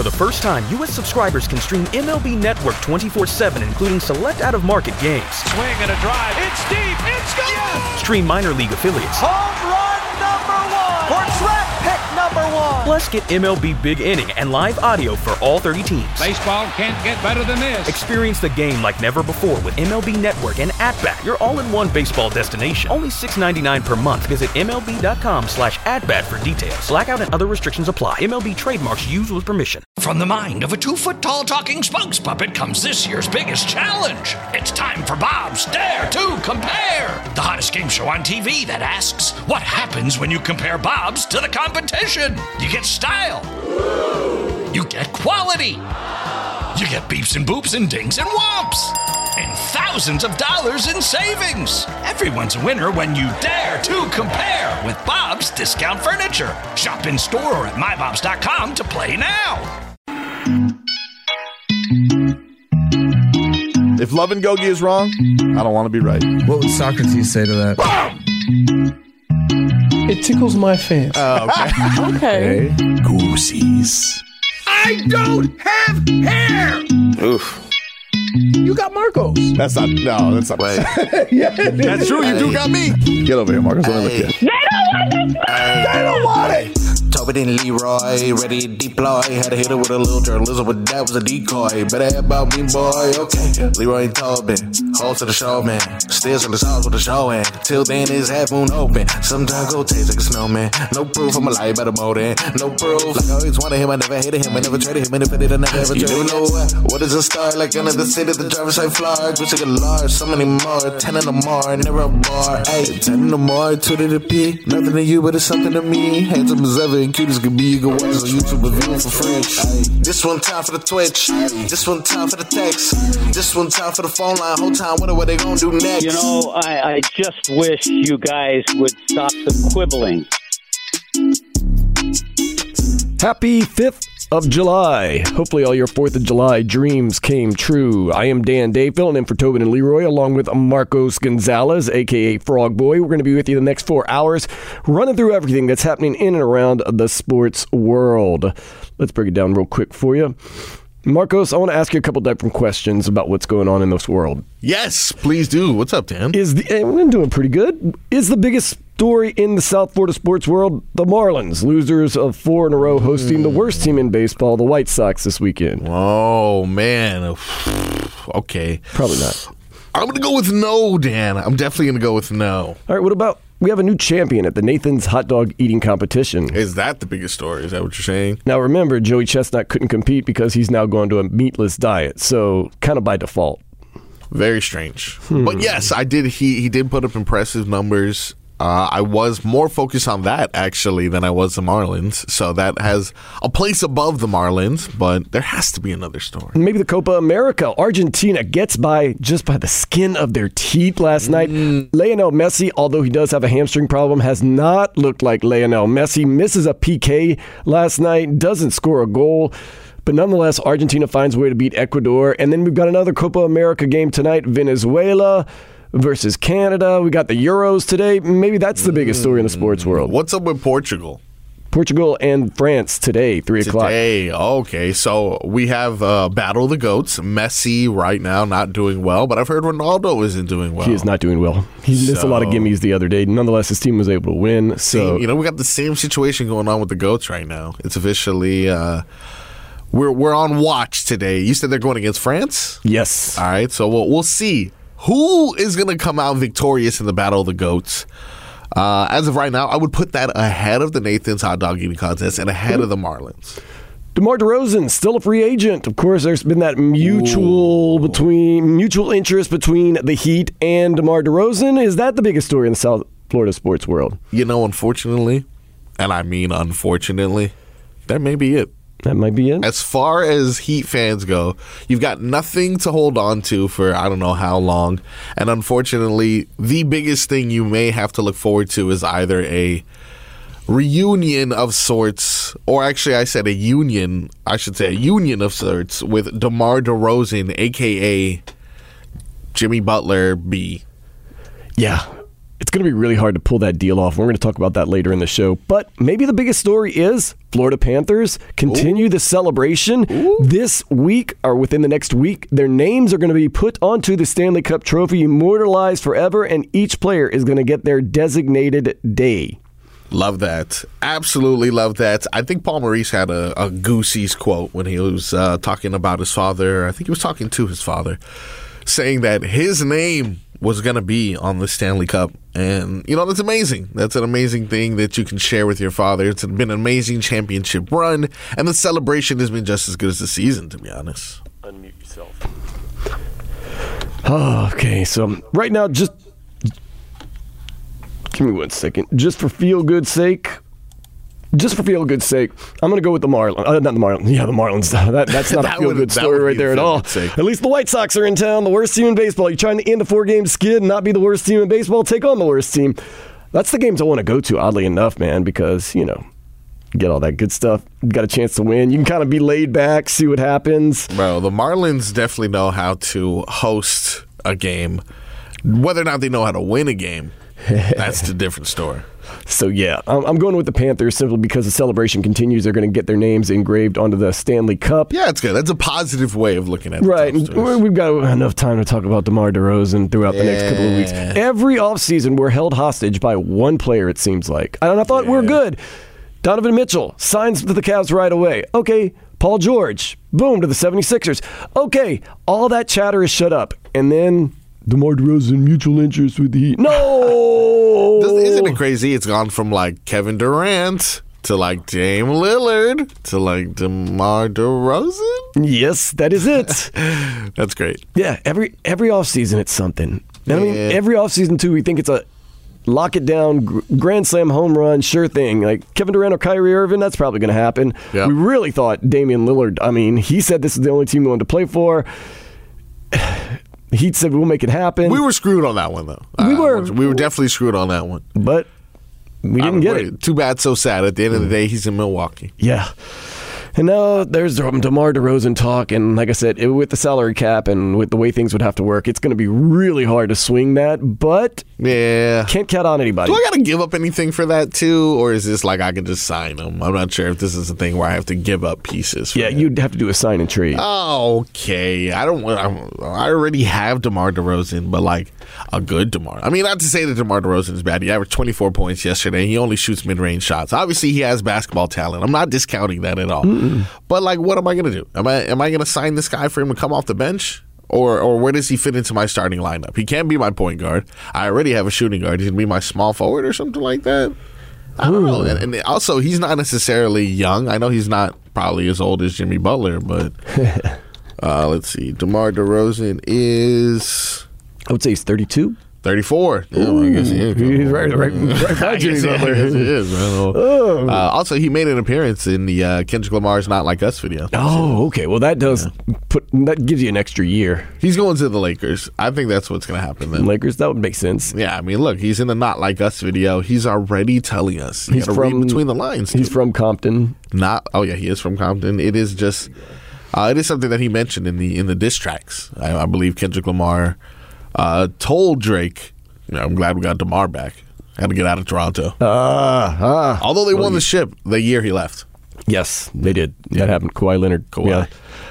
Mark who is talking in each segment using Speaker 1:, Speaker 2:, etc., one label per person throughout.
Speaker 1: For the first time, U.S. subscribers can stream MLB Network 24/7, including select out-of-market games.
Speaker 2: Swing and a drive. It's deep. It's gone. Yes!
Speaker 1: Stream minor league affiliates.
Speaker 2: Home run number 1. Or draft pick number 1.
Speaker 1: Plus, get MLB Big Inning and live audio for all 30 teams.
Speaker 2: Baseball can't get better than this.
Speaker 1: Experience the game like never before with MLB Network and At-Bat, your all-in-one baseball destination. Only $6.99 per month. Visit MLB.com/atbat for details. Blackout and other restrictions apply. MLB trademarks used with permission.
Speaker 3: From the mind of a 2-foot-tall talking Spunks puppet comes this year's biggest challenge. It's time for Bob's Dare to Compare, the hottest game show on TV that asks, what happens when you compare Bob's to the competition? You get style. You get quality. You get beeps and boops and dings and whomps. And thousands of dollars in savings. Everyone's a winner when you dare to compare with Bob's Discount Furniture. Shop in store or at mybobs.com to play now.
Speaker 4: If love and Gogi is wrong, I don't want to be right.
Speaker 5: What would Socrates say to that?
Speaker 6: It tickles my fancy.
Speaker 5: Okay.
Speaker 4: Goosies.
Speaker 6: I don't have hair!
Speaker 4: Oof.
Speaker 6: You got Marcos.
Speaker 4: That's not right.
Speaker 6: Yeah,
Speaker 4: that's true. You do got me. Get over here, Marcos. Let me look at you.
Speaker 6: They don't want it!
Speaker 7: Tobin and Leroy, ready to deploy. Had to hit it with a little journalism, but that was a decoy. Better have about me, boy. Okay. Leroy and Tobin, hold to the show, man. Steers on the sauce with the show, and till then it's half moon open. Sometimes go taste like a snowman. No proof, I'm a lie about a motor. No proof. Like I always wanted him, I never hated him, I never traded him, and if I did, I never ever traded him. You know what is a star? Like another city, the driver's side flag. We took a large, so many more. 10 in the more, never a bar. Ay, 10 in the more, 2 to the P. Nothing to you, but it's something to me. Handsome as ever and cute as can be. You can watch us on YouTube and view it for free. Ay, this one time for the Twitch. This one time for the text. This one time for the phone line. Whole time, wonder what they gonna do next.
Speaker 8: You know, I just wish you guys would stop the quibbling.
Speaker 9: Happy 5th of July. Hopefully all your 4th of July dreams came true. I am Dan Day, filling in for Tobin and Leroy, along with Marcos Gonzalez, a.k.a. Frog Boy. We're going to be with you the next 4 hours, running through everything that's happening in and around the sports world. Let's break it down real quick for you. Marcos, I want to ask you a couple different questions about what's going on in this world.
Speaker 4: Yes, please do. What's up, Dan?
Speaker 9: I'm doing pretty good. Is the biggest story in the South Florida sports world the Marlins, losers of 4 in a row, hosting the worst team in baseball, the White Sox, this weekend?
Speaker 4: Oh, man. Okay.
Speaker 9: Probably not.
Speaker 4: I'm going to go with no, Dan. I'm definitely going to go with no.
Speaker 9: All right, what about we have a new champion at the Nathan's hot dog eating competition?
Speaker 4: Is that the biggest story? Is that what you're saying?
Speaker 9: Now, remember, Joey Chestnut couldn't compete because he's now going to a meatless diet, so kind of by default.
Speaker 4: Very strange. But yes, I did. He did put up impressive numbers. I was more focused on that, actually, than I was the Marlins. So that has a place above the Marlins, but there has to be another story.
Speaker 9: Maybe the Copa America. Argentina gets by just by the skin of their teeth last night. Lionel Messi, although he does have a hamstring problem, has not looked like Lionel Messi. Misses a PK last night, doesn't score a goal. But nonetheless, Argentina finds a way to beat Ecuador. And then we've got another Copa America game tonight, Venezuela versus Canada. We got the Euros today. Maybe that's the biggest story in the sports world.
Speaker 4: What's up with Portugal?
Speaker 9: Portugal and France today, 3 o'clock.
Speaker 4: Today, okay. So we have Battle of the Goats. Messi right now not doing well, but I've heard Ronaldo isn't doing well.
Speaker 9: He is not doing well. He missed a lot of gimmies the other day. Nonetheless, his team was able to win. So
Speaker 4: we got the same situation going on with the Goats right now. It's officially we're on watch today. You said they're going against France?
Speaker 9: Yes.
Speaker 4: All right, so we'll see. Who is going to come out victorious in the Battle of the Goats? As of right now, I would put that ahead of the Nathan's hot dog eating contest and ahead of the Marlins.
Speaker 9: DeMar DeRozan, still a free agent. Of course, there's been that mutual interest between the Heat and DeMar DeRozan. Is that the biggest story in the South Florida sports world?
Speaker 4: Unfortunately, and I mean unfortunately, that may be it.
Speaker 9: That might be it.
Speaker 4: As far as Heat fans go, you've got nothing to hold on to for I don't know how long. And unfortunately, the biggest thing you may have to look forward to is either a reunion of sorts, or actually I said a union of sorts with DeMar DeRozan, a.k.a. Jimmy Butler B.
Speaker 9: Yeah. It's going to be really hard to pull that deal off. We're going to talk about that later in the show. But maybe the biggest story is Florida Panthers continue the celebration. This week, or within the next week, their names are going to be put onto the Stanley Cup trophy, immortalized forever, and each player is going to get their designated day.
Speaker 4: Love that. Absolutely love that. I think Paul Maurice had a Goosey's quote when he was talking about his father. I think he was talking to his father, saying that his name was going to be on the Stanley Cup. And, that's amazing. That's an amazing thing that you can share with your father. It's been an amazing championship run, and the celebration has been just as good as the season, to be honest.
Speaker 9: Unmute yourself. Okay, so right now, just give me 1 second. Just for feel-good sake, I'm going to go with the Marlins. Not the Marlins. Yeah, the Marlins. That's not a feel-good story right there at all. At least the White Sox are in town, the worst team in baseball. You're trying to end a 4-game skid and not be the worst team in baseball? Take on the worst team. That's the games I want to go to, oddly enough, man, because, you get all that good stuff. You got a chance to win. You can kind of be laid back, see what happens.
Speaker 4: Bro, the Marlins definitely know how to host a game. Whether or not they know how to win a game, that's the different story.
Speaker 9: So, yeah, I'm going with the Panthers simply because the celebration continues. They're going to get their names engraved onto the Stanley Cup.
Speaker 4: Yeah, it's good. That's a positive way of looking at it.
Speaker 9: Right. We've got enough time to talk about DeMar DeRozan throughout the next couple of weeks. Every offseason, we're held hostage by one player, it seems like. And I thought we're good. Donovan Mitchell signs to the Cavs right away. Okay, Paul George, boom, to the 76ers. Okay, all that chatter is shut up. And then DeMar DeRozan, mutual interest with the Heat. No!
Speaker 4: Isn't it crazy? It's gone from Kevin Durant to Dame Lillard to DeMar DeRozan?
Speaker 9: Yes, that is it.
Speaker 4: That's great.
Speaker 9: Yeah, every offseason it's something. And I mean, every offseason too, we think it's a lock it down, grand slam home run, sure thing. Like Kevin Durant or Kyrie Irving, that's probably going to happen. Yep. We really thought Damian Lillard, he said this is the only team we wanted to play for. He said we'll make it happen.
Speaker 4: We were screwed on that one, though. We were definitely screwed on that one.
Speaker 9: But we didn't get it.
Speaker 4: Too bad, so sad. At the end of the day, he's in Milwaukee.
Speaker 9: Yeah. And now there's DeMar DeRozan talk, and like I said, with the salary cap and with the way things would have to work, it's going to be really hard to swing that, but can't count on anybody.
Speaker 4: Do I got to give up anything for that too, or is this I can just sign them? I'm not sure if this is a thing where I have to give up pieces.
Speaker 9: You'd have to do a sign and trade.
Speaker 4: Oh, okay. I already have DeMar DeRozan, but a good DeMar. Not to say that DeMar DeRozan is bad. He averaged 24 points yesterday. He only shoots mid-range shots. Obviously, he has basketball talent. I'm not discounting that at all. But what am I going to do? Am I going to sign this guy for him to come off the bench? Or where does he fit into my starting lineup? He can't be my point guard. I already have a shooting guard. He's going to be my small forward or something like that. I don't know. And also, he's not necessarily young. I know he's not probably as old as Jimmy Butler, but let's see. DeMar DeRozan is...
Speaker 9: I would say he's 32.
Speaker 4: 34. Yeah, I guess he is.
Speaker 9: He's right by Jimmy Butler.
Speaker 4: Yes, he is, man. Also, he made an appearance in the Kendrick Lamar's Not Like Us video.
Speaker 9: Oh, okay. Well, that that gives you an extra year.
Speaker 4: He's going to the Lakers. I think that's what's going to happen then.
Speaker 9: Lakers, that would make sense.
Speaker 4: Yeah, look, he's in the Not Like Us video. He's already telling us. He's from between the lines.
Speaker 9: He's from Compton.
Speaker 4: He is from Compton. It is just, it is something that he mentioned in the diss tracks. I believe Kendrick Lamar told Drake, I'm glad we got DeMar back. Had to get out of Toronto. Although they won the ship the year he left.
Speaker 9: Yes, they did. That happened. Kawhi Leonard.
Speaker 4: Yeah.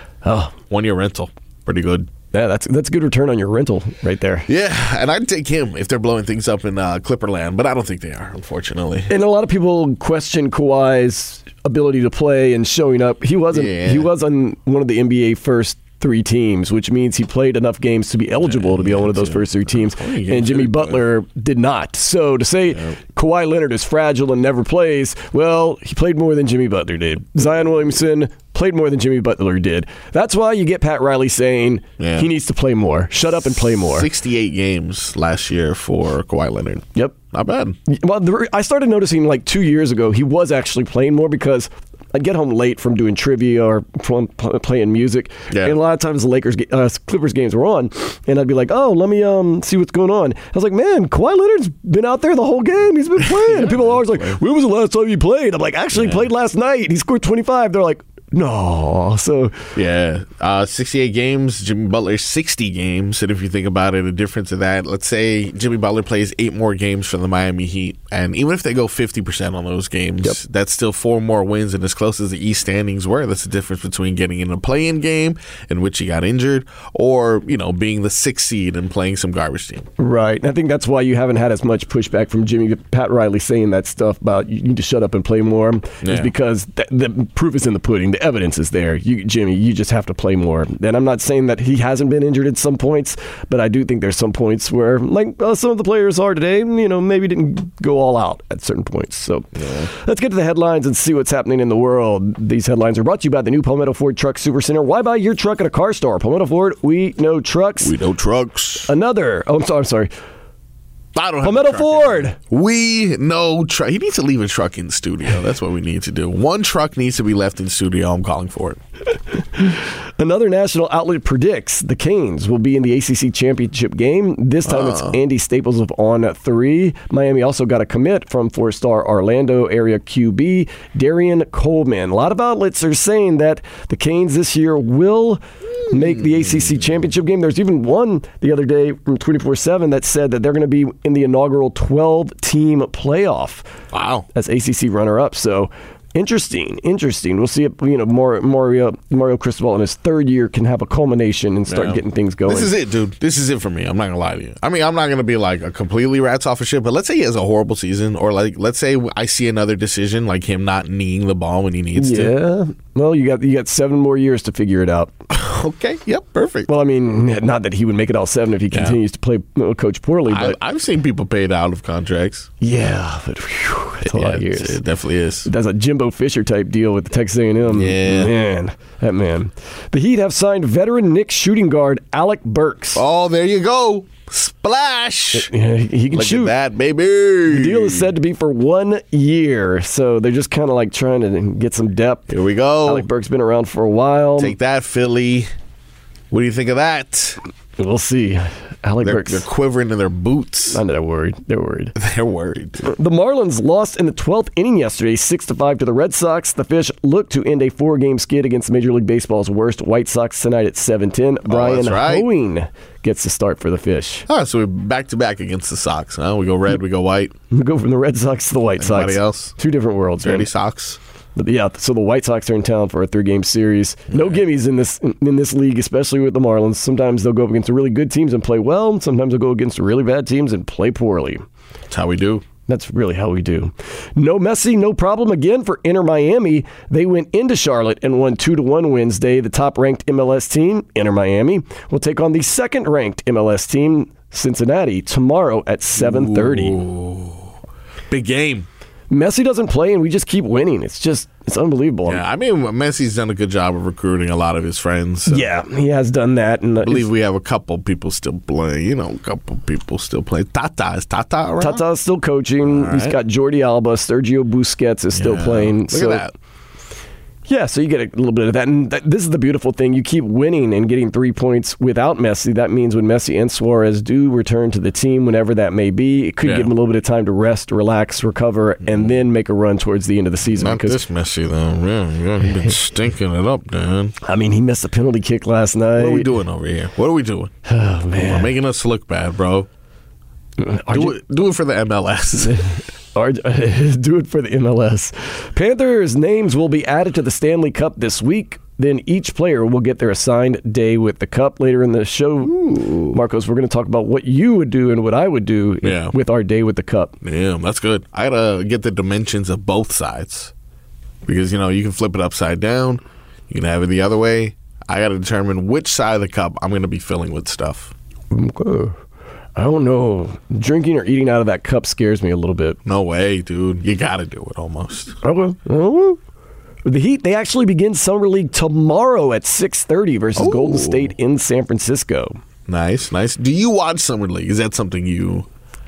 Speaker 4: 1 year rental. Pretty good.
Speaker 9: Yeah, that's a good return on your rental right there.
Speaker 4: Yeah, and I'd take him if they're blowing things up in Clipperland, but I don't think they are, unfortunately.
Speaker 9: And a lot of people question Kawhi's ability to play and showing up. He wasn't. He was on one of the NBA first 3 teams, which means he played enough games to be eligible to be on one of those first 3 teams, and Jimmy Butler did not. So to say Kawhi Leonard is fragile and never plays, well, he played more than Jimmy Butler did. Zion Williamson played more than Jimmy Butler did. That's why you get Pat Riley saying he needs to play more. Shut up and play more.
Speaker 4: 68 games last year for Kawhi Leonard.
Speaker 9: Yep.
Speaker 4: Not bad.
Speaker 9: Well, I started noticing 2 years ago he was actually playing more because I'd get home late from doing trivia or from playing music, and a lot of times the Clippers games were on, and I'd be like, "Oh, let me see what's going on." I was like, "Man, Kawhi Leonard's been out there the whole game. He's been playing." And people are always like, "When was the last time you played?" I'm like, "Actually, played last night. He scored 25." They're like, No. So
Speaker 4: Yeah, 68 games. Jimmy Butler 60 games. And if you think about it, a difference of that, let's say Jimmy Butler plays 8 more games for the Miami Heat, and even if they go 50% on those games, that's still 4 more wins. And as close as the East standings were, that's the difference between getting in a play-in game in which he got injured, or being the 6th seed and playing some garbage team.
Speaker 9: Right. And I think that's why you haven't had as much pushback from Jimmy. Pat Riley saying that stuff about you need to shut up and play more is because the proof is in the pudding. The evidence is there. Jimmy, you just have to play more. And I'm not saying that he hasn't been injured at some points, but I do think there's some points where, like some of the players are today, maybe didn't go all out at certain points. So let's get to the headlines and see what's happening in the world. These headlines are brought to you by the new Palmetto Ford Truck Supercenter. Why buy your truck at a car store? Palmetto Ford, we know trucks.
Speaker 4: We know trucks.
Speaker 9: I'm sorry.
Speaker 4: I don't have
Speaker 9: Palmetto Ford.
Speaker 4: We know truck. He needs to leave a truck in the studio. That's what we need to do. One truck needs to be left in the studio. I'm calling for it.
Speaker 9: Another national outlet predicts the Canes will be in the ACC championship game. This time it's Andy Staples on 3. Miami also got a commit from 4-star Orlando area QB Darian Coleman. A lot of outlets are saying that the Canes this year will make the ACC championship game. There's even one the other day from 24/7 that said that they're going to be in the inaugural 12-team playoff.
Speaker 4: Wow.
Speaker 9: As ACC runner-up. So interesting. We'll see if Mario Cristobal in his 3rd year can have a culmination and start getting things going.
Speaker 4: This is it, dude. This is it for me. I'm not gonna lie to you. I mean, I'm not gonna be like a completely rats off of shit, but let's say he has a horrible season, or like let's say I see another decision like him not kneeing the ball when he needs to.
Speaker 9: Yeah. Well, you got 7 more years to figure it out.
Speaker 4: Okay. Yep. Perfect.
Speaker 9: Well, I mean, not that he would make it all 7 if he continues to play coach poorly, but
Speaker 4: I've seen people paid out of contracts.
Speaker 9: Yeah, but that's a lot of years.
Speaker 4: It definitely is.
Speaker 9: That's a Jimbo Fisher type deal with the Texas A&M.
Speaker 4: Yeah,
Speaker 9: that man. The Heat have signed veteran Knicks shooting guard Alec Burks.
Speaker 4: Oh, there you go. Splash!
Speaker 9: Yeah, he can shoot.
Speaker 4: Look at that, baby.
Speaker 9: The deal is said to be for 1 year, so they're just kind of like trying to get some depth.
Speaker 4: Here we go.
Speaker 9: Alec Burks been around for a while.
Speaker 4: Take that, Philly. What do you think of that?
Speaker 9: We'll see. Alec Burks.
Speaker 4: They're quivering in their boots.
Speaker 9: I know they're worried. They're worried. The Marlins lost in the 12th inning yesterday, 6-5 to the Red Sox. The Fish look to end a 4-game skid against Major League Baseball's worst White Sox tonight at 7:10. Brian Hoeing gets the start for the Fish.
Speaker 4: Oh, so we're back-to-back against the Sox, huh? We go red, we go white.
Speaker 9: We go from the Red Sox to the White Sox.
Speaker 4: Anybody else?
Speaker 9: 2 different worlds.
Speaker 4: Dirty Sox.
Speaker 9: But yeah, so the White Sox are in town for a 3-game series. No gimmies in this league, especially with the Marlins. Sometimes they'll go up against really good teams and play well. Sometimes they'll go against really bad teams and play poorly.
Speaker 4: That's how we do.
Speaker 9: That's really how we do. No Messi, no problem again for Inter Miami. They went into Charlotte and won 2-1 Wednesday. The top-ranked MLS team, Inter Miami, will take on the second-ranked MLS team, Cincinnati, tomorrow at 7:30.
Speaker 4: Ooh. Big game.
Speaker 9: Messi doesn't play, and we just keep winning. It's unbelievable.
Speaker 4: Yeah, I mean, Messi's done a good job of recruiting a lot of his friends. So.
Speaker 9: Yeah, he has done that. And
Speaker 4: I believe we have a couple people still playing. Tata. Is Tata around?
Speaker 9: Tata's still coaching. Right. He's got Jordi Alba. Sergio Busquets is still playing.
Speaker 4: Look at that.
Speaker 9: Yeah, so you get a little bit of that. And this is the beautiful thing. You keep winning and getting 3 points without Messi. That means when Messi and Suarez do return to the team, whenever that may be, it could give them a little bit of time to rest, relax, recover, and then make a run towards the end of the season.
Speaker 4: Not this Messi, though. Yeah, he's been stinking it up, Dan.
Speaker 9: I mean, he missed a penalty kick last night.
Speaker 4: What are we doing over here? What are we doing?
Speaker 9: Oh, man.
Speaker 4: We're making us look bad, bro. Do it for the MLS.
Speaker 9: Do it for the MLS. Panthers' names will be added to the Stanley Cup this week. Then each player will get their assigned day with the cup. Later in the show, Marcos, we're going to talk about what you would do and what I would do with our day with the cup.
Speaker 4: Yeah, that's good. I got to get the dimensions of both sides. Because, you can flip it upside down. You can have it the other way. I got to determine which side of the cup I'm going to be filling with stuff.
Speaker 9: Okay. I don't know. Drinking or eating out of that cup scares me a little bit.
Speaker 4: No way, dude. You got to do it almost.
Speaker 9: Okay. The Heat, they actually begin Summer League tomorrow at 6:30 versus Golden State in San Francisco.
Speaker 4: Nice. Do you watch Summer League? Is that something you...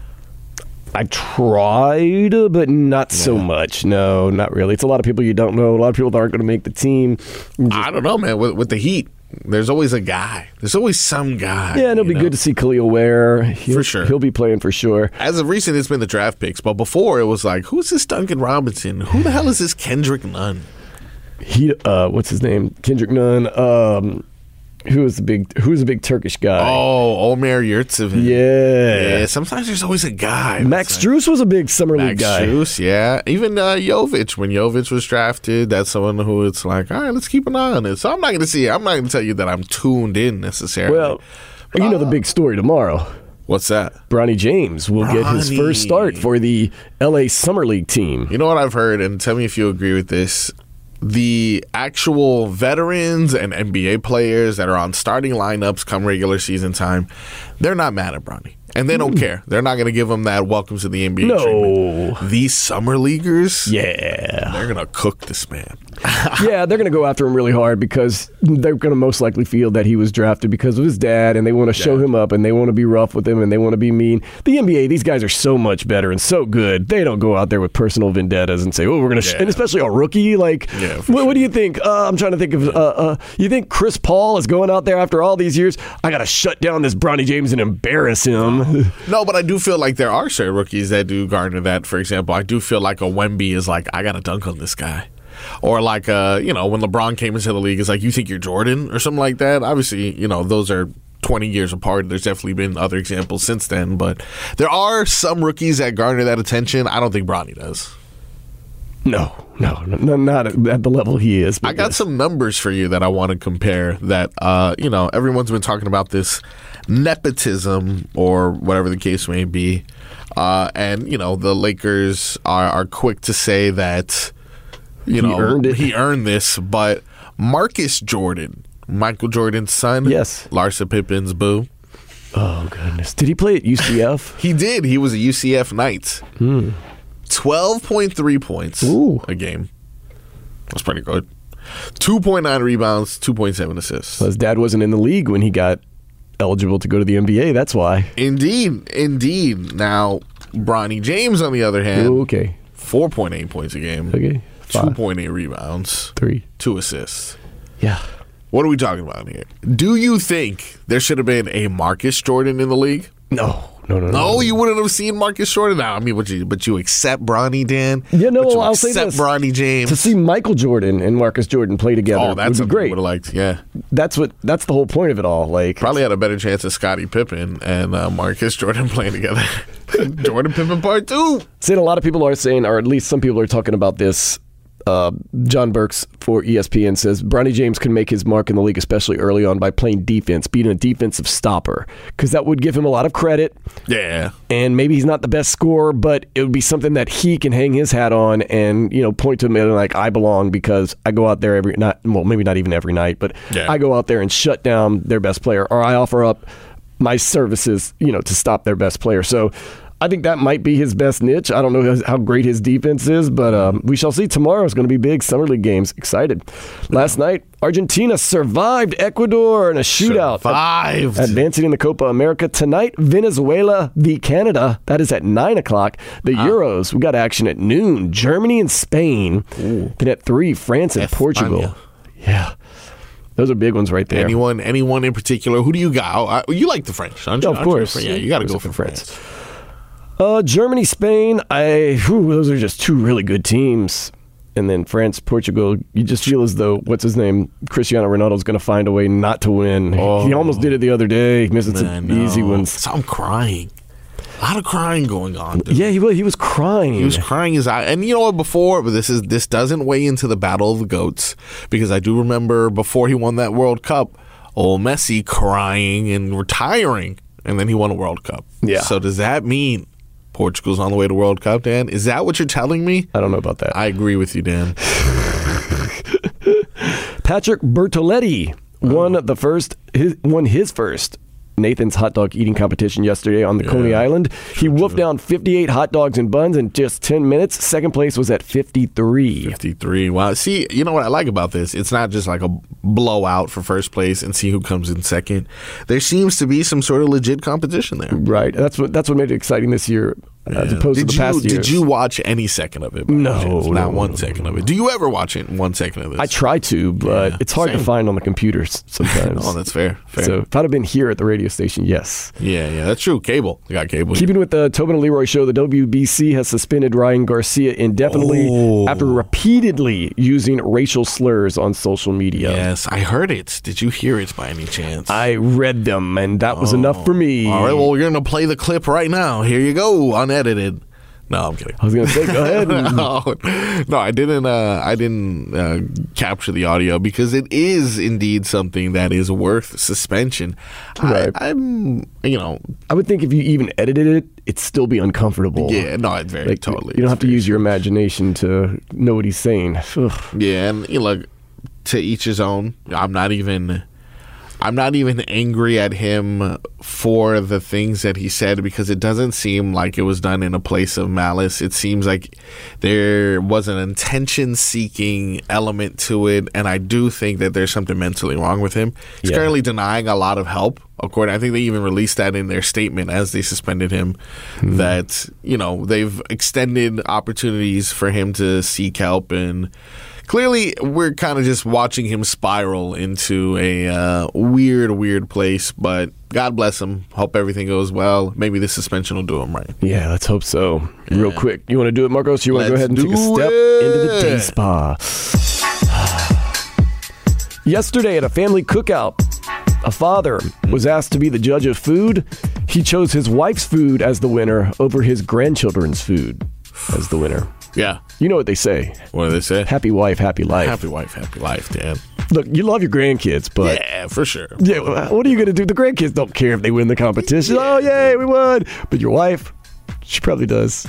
Speaker 9: I tried, but not so much. No, not really. It's a lot of people you don't know. A lot of people that aren't going to make the team.
Speaker 4: I don't know, man. With the Heat, there's always a guy. There's always some guy.
Speaker 9: Yeah, and it'll be good to see Khalil Ware.
Speaker 4: For sure.
Speaker 9: He'll be playing for sure.
Speaker 4: As of recent, it's been the draft picks. But before, it was like, who's this Duncan Robinson? Who the hell is this Kendrick Nunn?
Speaker 9: what's his name? Kendrick Nunn. Who's the big Turkish guy?
Speaker 4: Oh, Omer Yurtseven.
Speaker 9: Yeah.
Speaker 4: Sometimes there's always a guy.
Speaker 9: Max Strus was a big summer league guy.
Speaker 4: Max Strus, yeah. Even Jovic, when Jovic was drafted, that's someone who it's like, all right, let's keep an eye on it. So I'm not going to tell you that I'm tuned in necessarily.
Speaker 9: Well, you know the big story tomorrow.
Speaker 4: What's that?
Speaker 9: Bronny James will get his first start for the LA Summer League team.
Speaker 4: You know what I've heard, and tell me if you agree with this. The actual veterans and NBA players that are on starting lineups come regular season time, they're not mad at Bronny. And they don't care. They're not going to give him that welcome to the NBA treatment. These summer leaguers, they're going to cook this man.
Speaker 9: Yeah, they're going to go after him really hard because they're going to most likely feel that he was drafted because of his dad, and they want to show him up, and they want to be rough with him, and they want to be mean. The NBA, these guys are so much better and so good. They don't go out there with personal vendettas and say, "Oh, we're going to," and especially a rookie. Like, what do you think? I'm trying to think of. You think Chris Paul is going out there after all these years? I got to shut down this Bronny James and embarrass him.
Speaker 4: No, but I do feel like there are certain rookies that do garner that. For example, I do feel like a Wemby is like, I got to dunk on this guy. Or like, when LeBron came into the league, it's like, you think you're Jordan or something like that. Obviously, those are 20 years apart. There's definitely been other examples since then. But there are some rookies that garner that attention. I don't think Bronny does.
Speaker 9: No, not at the level he is.
Speaker 4: I got some numbers for you that I want to compare that, everyone's been talking about this nepotism or whatever the case may be. And the Lakers are quick to say that, he earned this. But Marcus Jordan, Michael Jordan's son, Larsa Pippen's boo.
Speaker 9: Oh, goodness. Did he play at UCF?
Speaker 4: He did. He was a UCF Knight. 12.3 points a game. That's pretty good. 2.9 rebounds, 2.7 assists.
Speaker 9: Well, his dad wasn't in the league when he got eligible to go to the NBA. That's why.
Speaker 4: Indeed. Now, Bronny James, on the other hand, 4.8 points a game.
Speaker 9: Okay.
Speaker 4: 2.8 rebounds. 2 assists.
Speaker 9: Yeah.
Speaker 4: What are we talking about here? Do you think there should have been a Marcus Jordan in the league?
Speaker 9: No,
Speaker 4: you wouldn't have seen Marcus Jordan. Now, I mean, but you accept Bronny, Dan?
Speaker 9: Yeah, no,
Speaker 4: but you
Speaker 9: I'll say this.
Speaker 4: Bronny James.
Speaker 9: To see Michael Jordan and Marcus Jordan play together
Speaker 4: that's
Speaker 9: would be great.
Speaker 4: Would have liked, yeah.
Speaker 9: That's the whole point of it all. Like,
Speaker 4: probably had a better chance of Scottie Pippen and Marcus Jordan playing together. Jordan Pippen Part 2.
Speaker 9: Saying a lot of people are saying, or at least some people are talking about this. John Burks for ESPN says Bronny James can make his mark in the league, especially early on, by playing defense, being a defensive stopper, because that would give him a lot of credit.
Speaker 4: Yeah.
Speaker 9: And maybe he's not the best scorer, but it would be something that he can hang his hat on and, point to him and like, I belong because I go out there every night. Well, maybe not even every night, but I go out there and shut down their best player, or I offer up my services, to stop their best player. So I think that might be his best niche. I don't know how great his defense is, but we shall see. Tomorrow is going to be big summer league games. Excited. Last night, Argentina survived Ecuador in a shootout. Advancing in the Copa America. Tonight, Venezuela v. Canada. That is at 9 o'clock. The Euros, we got action at noon. Germany and Spain. Then at 3, France and Portugal. Yeah. Those are big ones right there.
Speaker 4: Anyone in particular? Who do you got? You like the French, don't you?
Speaker 9: Of course.
Speaker 4: Yeah, you got to go for France.
Speaker 9: Germany, Spain, those are just two really good teams. And then France, Portugal, you just feel as though, what's his name, Cristiano Ronaldo's going to find a way not to win. He almost did it the other day. He missed some easy ones.
Speaker 4: So I'm crying. A lot of crying going on. Dude.
Speaker 9: Yeah, he was crying.
Speaker 4: He was crying his eye. And you know what? But this doesn't weigh into the battle of the GOATs, because I do remember before he won that World Cup, old Messi crying and retiring, and then he won a World Cup.
Speaker 9: Yeah.
Speaker 4: So does that mean Portugal's on the way to World Cup, Dan? Is that what you're telling me?
Speaker 9: I don't know about that.
Speaker 4: I agree with you, Dan.
Speaker 9: Patrick Bertoletti won his first Nathan's hot dog eating competition yesterday on the Coney Island. He wolfed down 58 hot dogs and buns in just 10 minutes. Second place was at 53.
Speaker 4: 53. Wow. See, you know what I like about this? It's not just like a blowout for first place and see who comes in second. There seems to be some sort of legit competition there.
Speaker 9: Right. That's what made it exciting this year. as opposed to the past years.
Speaker 4: Did you watch any second of it?
Speaker 9: No.
Speaker 4: Not 1 second of it. Do you ever watch it 1 second of this?
Speaker 9: I try to, but it's hard to find on the computers sometimes.
Speaker 4: Oh, that's fair.
Speaker 9: So if I'd have been here at the radio station, yes.
Speaker 4: Yeah, that's true. Cable. I got cable.
Speaker 9: Keeping with the Tobin and Leroy show, the WBC has suspended Ryan Garcia indefinitely after repeatedly using racial slurs on social media.
Speaker 4: Yes, I heard it. Did you hear it by any chance?
Speaker 9: I read them, and that was enough for me.
Speaker 4: All right, well, we're going to play the clip right now. Here you go, unedited. No, I'm kidding.
Speaker 9: I was going to say, go ahead.
Speaker 4: No, I didn't capture the audio because it is indeed something that is worth suspension.
Speaker 9: Right.
Speaker 4: I
Speaker 9: would think if you even edited it, it'd still be uncomfortable.
Speaker 4: Yeah, no, it's very totally.
Speaker 9: You don't have to use your imagination to know what he's saying. Ugh.
Speaker 4: Yeah, and look, to each his own. I'm not even angry at him for the things that he said because it doesn't seem like it was done in a place of malice. It seems like there was an intention-seeking element to it, and I do think that there's something mentally wrong with him. He's currently denying a lot of help. I think they even released that in their statement as they suspended him, that, they've extended opportunities for him to seek help, and clearly, we're kind of just watching him spiral into a weird place, but God bless him. Hope everything goes well. Maybe this suspension will do him right.
Speaker 9: Yeah, let's hope so. Real quick. You want to do it, Marcos? You want to go ahead and take a step into the day spa? Yesterday at a family cookout, a father was asked to be the judge of food. He chose his wife's food as the winner over his grandchildren's food as the winner.
Speaker 4: Yeah.
Speaker 9: You know what they say.
Speaker 4: What do they say?
Speaker 9: Happy wife, happy life.
Speaker 4: Happy wife, happy life, Dad.
Speaker 9: Look, you love your grandkids, but...
Speaker 4: Yeah, for sure.
Speaker 9: Yeah, what are you going to do? The grandkids don't care if they win the competition. Yeah. Oh, yay, we won. But your wife, she probably does.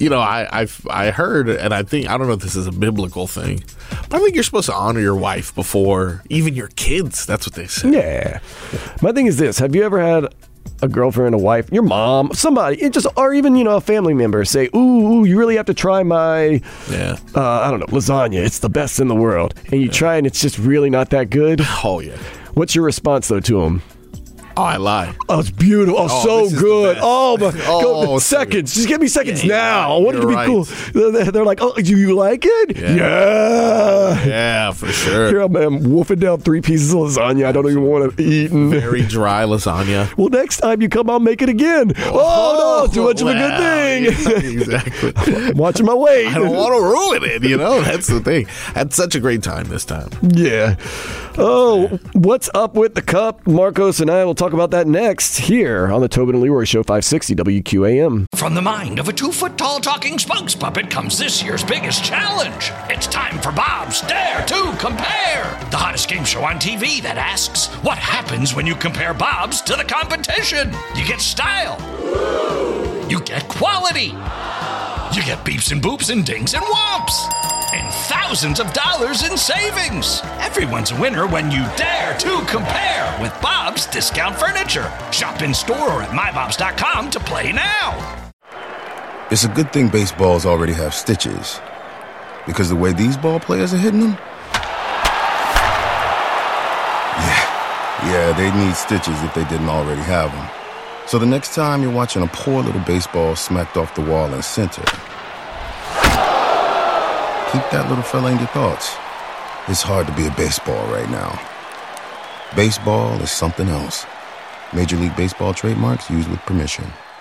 Speaker 4: I heard, and I don't know if this is a biblical thing, but I think you're supposed to honor your wife before even your kids. That's what they say.
Speaker 9: Yeah. My thing is this. Have you ever had a girlfriend, a wife, your mom, somebody, or even, a family member say, ooh, you really have to try my, lasagna. It's the best in the world. And you try and it's just really not that good.
Speaker 4: Oh, yeah.
Speaker 9: What's your response, though, to them?
Speaker 4: Oh, I lie.
Speaker 9: Oh, it's beautiful. Oh, so good. Oh, my.
Speaker 4: Oh,
Speaker 9: seconds. Just give me seconds now. I want it to be
Speaker 4: right.
Speaker 9: cool. They're like, oh, do you like it? Yeah.
Speaker 4: Yeah, for sure.
Speaker 9: Here I'm wolfing down 3 pieces of lasagna I don't even want to eat.
Speaker 4: Very dry lasagna.
Speaker 9: Well, next time you come, I'll make it again. Oh no, too much of a good thing.
Speaker 4: Yeah, exactly.
Speaker 9: I'm watching my weight.
Speaker 4: I don't want to ruin it, That's the thing. Had such a great time this time.
Speaker 9: Yeah. Oh, what's up with the cup? Marcos and I will talk about that next here on the Tobin and Leroy Show, 560 WQAM.
Speaker 3: From the mind of a 2-foot-tall talking spokes puppet comes this year's biggest challenge. It's time for Bob's Dare to Compare, the hottest game show on TV that asks, what happens when you compare Bob's to the competition? You get style. You get quality. You get beeps and boops and dings and whomps. And thousands of dollars in savings. Everyone's a winner when you dare to compare with Bob's Discount Furniture. Shop in store or at mybobs.com to play now.
Speaker 10: It's a good thing baseballs already have stitches, because the way these ball players are hitting them, yeah, they'd need stitches if they didn't already have them. So the next time you're watching a poor little baseball smacked off the wall in center, keep that little fella in your thoughts. It's hard to be a baseball right now. Baseball is something else. Major League Baseball trademarks used with permission.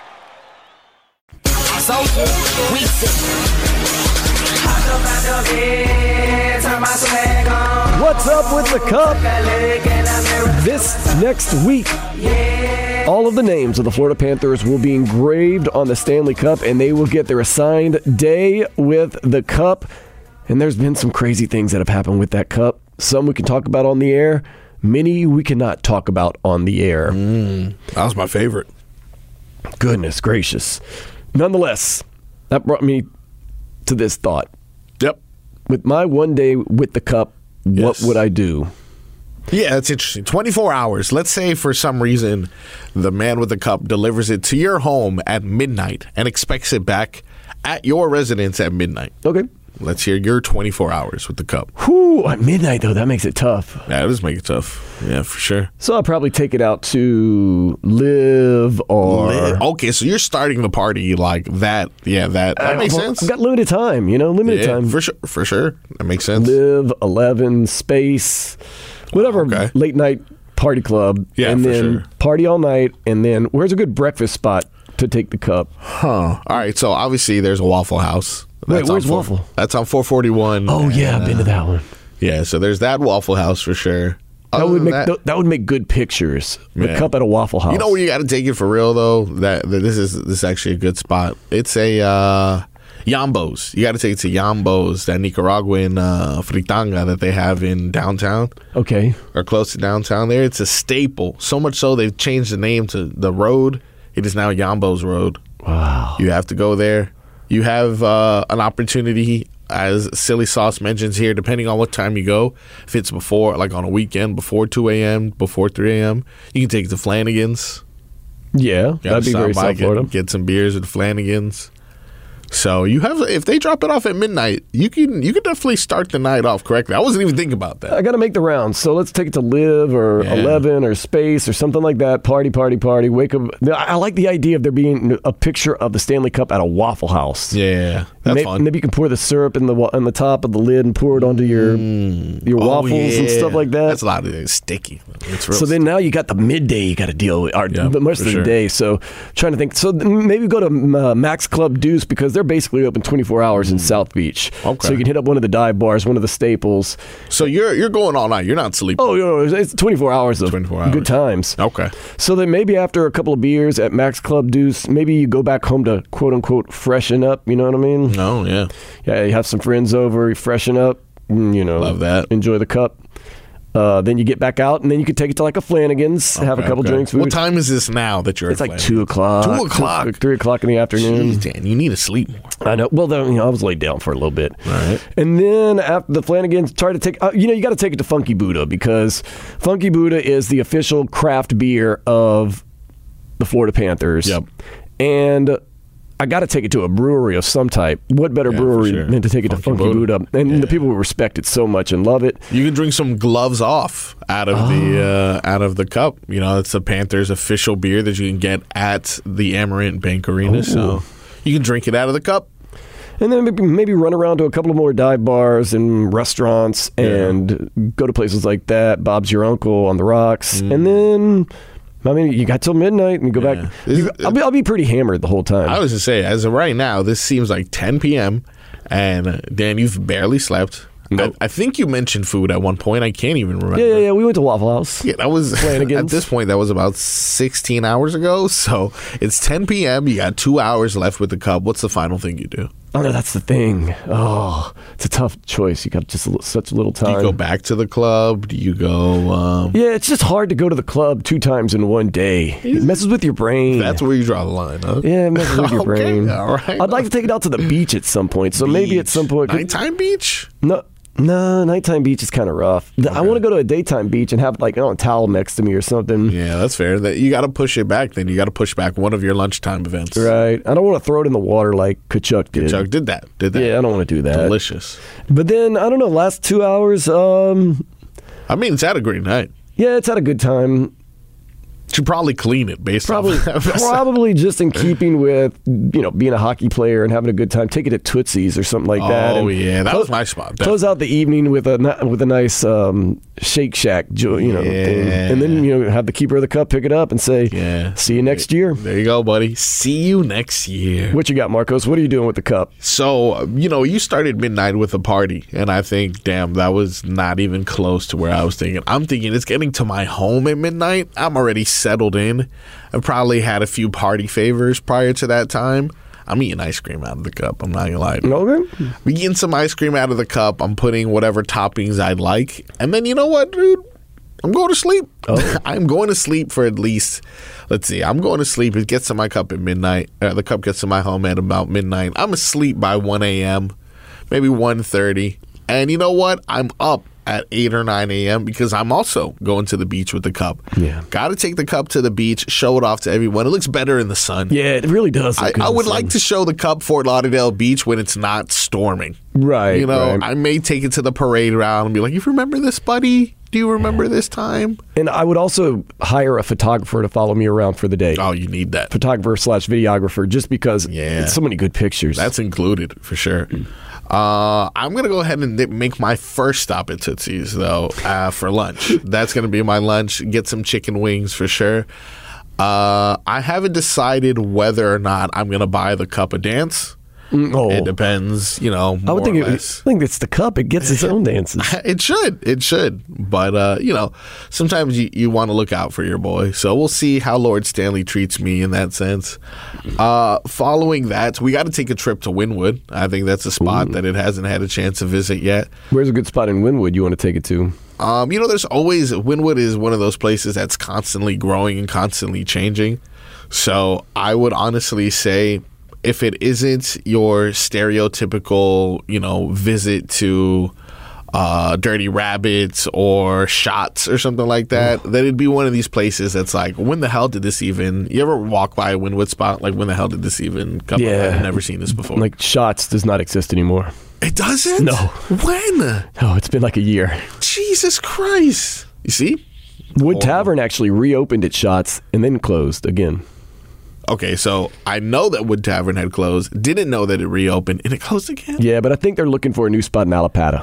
Speaker 9: What's up with the cup? This next week, all of the names of the Florida Panthers will be engraved on the Stanley Cup, and they will get their assigned day with the cup. And there's been some crazy things that have happened with that cup. Some we can talk about on the air. Many we cannot talk about on the air.
Speaker 4: That was my favorite.
Speaker 9: Goodness gracious. Nonetheless, that brought me to this thought.
Speaker 4: Yep.
Speaker 9: With my one day with the cup, what would I do?
Speaker 4: Yeah, that's interesting. 24 hours. Let's say for some reason the man with the cup delivers it to your home at midnight and expects it back at your residence at midnight.
Speaker 9: Okay.
Speaker 4: let's hear your 24 hours with the Cup.
Speaker 9: Whew, at midnight, though, that makes it tough.
Speaker 4: Yeah, it does make it tough. Yeah, for sure.
Speaker 9: So I'll probably take it out to Live or...
Speaker 4: Okay, so you're starting the party like that. Yeah, that makes sense.
Speaker 9: I've got limited time, limited time.
Speaker 4: For sure. That makes sense.
Speaker 9: Live, 11, Space, whatever late night party club.
Speaker 4: Yeah,
Speaker 9: and
Speaker 4: for
Speaker 9: then
Speaker 4: sure.
Speaker 9: party all night. And then where's a good breakfast spot to take the Cup?
Speaker 4: All right, so obviously there's a Waffle House.
Speaker 9: Wait, where's Waffle?
Speaker 4: That's on 441.
Speaker 9: Oh, yeah, I've been to that one.
Speaker 4: Yeah, so there's that Waffle House for sure.
Speaker 9: That would make good pictures. The Cup at a Waffle House.
Speaker 4: You know where you got to take it for real though. That this is actually a good spot. It's a Yambos. You got to take it to Yambos, that Nicaraguan fritanga that they have in downtown.
Speaker 9: Okay,
Speaker 4: or close to downtown. There, it's a staple. So much so they've changed the name to the road. It is now Yambos Road.
Speaker 9: Wow.
Speaker 4: You have to go there. You have an opportunity, as Silly Sauce mentions here, depending on what time you go. If it's before, like on a weekend, before 2 a.m., before 3 a.m., you can take it to Flanagan's.
Speaker 9: Yeah, that'd be very South Florida.
Speaker 4: Get some beers at Flanagan's. So you have, if they drop it off at midnight, you can definitely start the night off correctly. I wasn't even thinking about that.
Speaker 9: I got to make the rounds, so let's take it to Live or 11 or Space or something like that. Party. Wake up. I like the idea of there being a picture of the Stanley Cup at a Waffle House.
Speaker 4: Yeah, that's fun.
Speaker 9: Maybe you can pour the syrup in the top of the lid and pour it onto your waffles and stuff like that.
Speaker 4: That's a lot of it. It's sticky. It's real.
Speaker 9: So then now you got the midday you got to deal with, most of the day. So trying to think. So maybe go to Max Club Deuce because they're basically open 24 hours in South Beach.
Speaker 4: Okay.
Speaker 9: So you can hit up one of the dive bars, one of the staples.
Speaker 4: So you're going all night. You're not sleeping.
Speaker 9: Oh, it's 24 hours of good times.
Speaker 4: Okay.
Speaker 9: So then maybe after a couple of beers at Max Club Deuce, maybe you go back home to quote unquote freshen up. You know what I mean?
Speaker 4: Oh, yeah.
Speaker 9: Yeah, you have some friends over, you freshen up,
Speaker 4: love that.
Speaker 9: Enjoy the Cup. Then you get back out, and then you could take it to like a Flanagan's, have a couple drinks.
Speaker 4: What time is this now that you're?
Speaker 9: It's like 2 o'clock.
Speaker 4: 2 o'clock.
Speaker 9: 3 o'clock in the afternoon.
Speaker 4: Jeez, Dan, you need to sleep more.
Speaker 9: I know. Well, then, I was laid down for a little bit.
Speaker 4: All right.
Speaker 9: And then after the Flanagan's, try to take. You got to take it to Funky Buddha because Funky Buddha is the official craft beer of the Florida Panthers.
Speaker 4: Yep.
Speaker 9: And I got to take it to a brewery of some type. What better brewery than to take it to Funky Buddha? And the people will respect it so much and love it.
Speaker 4: You can drink some gloves off out of the Cup. It's the Panthers' official beer that you can get at the Amarant Bank Arena. Ooh. So you can drink it out of the Cup.
Speaker 9: And then maybe run around to a couple of more dive bars and restaurants and go to places like that. Bob's Your Uncle on the Rocks. And then... you got till midnight and you go back. I'll be pretty hammered the whole time.
Speaker 4: I was going to say, as of right now, this seems like 10 p.m. And Dan, you've barely slept.
Speaker 9: Nope.
Speaker 4: I think you mentioned food at one point. I can't even remember.
Speaker 9: Yeah. We went to Waffle House.
Speaker 4: Yeah, that was at this point. That was about 16 hours ago. So it's 10 p.m. You got 2 hours left with the Cup. What's the final thing you do?
Speaker 9: Oh no, that's the thing. Oh, it's a tough choice. You got just such little time.
Speaker 4: Do you go back to the club? Do you go?
Speaker 9: Yeah, it's just hard to go to the club 2 times in one day. It messes with your brain.
Speaker 4: That's where you draw the line, huh?
Speaker 9: Yeah, it messes with your brain.
Speaker 4: All right.
Speaker 9: I'd like to take it out to the beach at some point. So maybe at some point.
Speaker 4: Nighttime beach?
Speaker 9: No, nighttime beach is kind of rough. Okay. I want to go to a daytime beach and have a towel next to me or something.
Speaker 4: Yeah, that's fair. You got to push it back. Then you got to push back one of your lunchtime events.
Speaker 9: Right. I don't want to throw it in the water like Kachuk did.
Speaker 4: Kachuk did that.
Speaker 9: Yeah, I don't want to do that.
Speaker 4: Delicious.
Speaker 9: But then I don't know. Last 2 hours.
Speaker 4: It's had a great night.
Speaker 9: Yeah, it's had a good time.
Speaker 4: Should probably clean it based on
Speaker 9: probably just in keeping with being a hockey player and having a good time. Take it to Tootsie's or something like that.
Speaker 4: Oh yeah, that was my spot.
Speaker 9: Close out the evening with a nice Shake Shack, thing. And then have the keeper of the Cup pick it up and say, "See you next year."
Speaker 4: There you go, buddy. See you next year.
Speaker 9: What you got, Marcos? What are you doing with the Cup?
Speaker 4: So you started midnight with a party, and I think, damn, that was not even close to where I was thinking. I'm thinking it's getting to my home at midnight. I'm already settled in. I've probably had a few party favors prior to that time. I'm eating ice cream out of the Cup. I'm not gonna lie.
Speaker 9: Okay.
Speaker 4: I'm eating some ice cream out of the Cup. I'm putting whatever toppings I'd like, and then you know what, dude? I'm going to sleep.
Speaker 9: Oh.
Speaker 4: I'm going to sleep for at least. Let's see. I'm going to sleep. It gets to my Cup at midnight. The Cup gets to my home at about midnight. I'm asleep by 1 a.m., maybe 1:30. And you know what? I'm up at 8 or 9 a.m. because I'm also going to the beach with the cup.
Speaker 9: Yeah.
Speaker 4: Got to take the cup to the beach, show it off to everyone. It looks better in the sun.
Speaker 9: Yeah, it really does.
Speaker 4: I would like to show the cup Fort Lauderdale Beach when it's not storming.
Speaker 9: Right.
Speaker 4: You know,
Speaker 9: right.
Speaker 4: I may take it to the parade route and be like, you remember this, buddy? Do you remember this time?
Speaker 9: And I would also hire a photographer to follow me around for the day.
Speaker 4: Oh, you need that.
Speaker 9: Photographer/videographer, just because it's so many good pictures.
Speaker 4: That's included, for sure. I'm going to go ahead and make my first stop at Tootsie's, though, for lunch. That's going to be my lunch. Get some chicken wings for sure. I haven't decided whether or not I'm going to buy the cup a dance. It depends, you know, more
Speaker 9: I would think
Speaker 4: or less.
Speaker 9: I think it's the cup. It gets its own dances.
Speaker 4: It should. But, you know, sometimes you want to look out for your boy. So we'll see how Lord Stanley treats me in that sense. Following that, we got to take a trip to Wynwood. I think that's a spot that it hasn't had a chance to visit yet.
Speaker 9: Where's a good spot in Wynwood you want to take it to?
Speaker 4: You know, there's always, Wynwood is one of those places that's constantly growing and constantly changing. So I would honestly say, if it isn't your stereotypical, you know, visit to Dirty Rabbits or Shots or something like that, then it'd be one of these places that's like, when the hell did this even... You ever walk by a Wynwood spot? Like, when the hell did this even come up? I've never seen this before.
Speaker 9: Like, Shots does not exist anymore.
Speaker 4: It doesn't?
Speaker 9: No.
Speaker 4: When?
Speaker 9: Oh, it's been like a year.
Speaker 4: Jesus Christ. You see?
Speaker 9: Wood Tavern actually reopened its Shots and then closed again.
Speaker 4: Okay, so I know that Wood Tavern had closed. Didn't know that it reopened, and it closed again?
Speaker 9: Yeah, but I think they're looking for a new spot in Allapattah.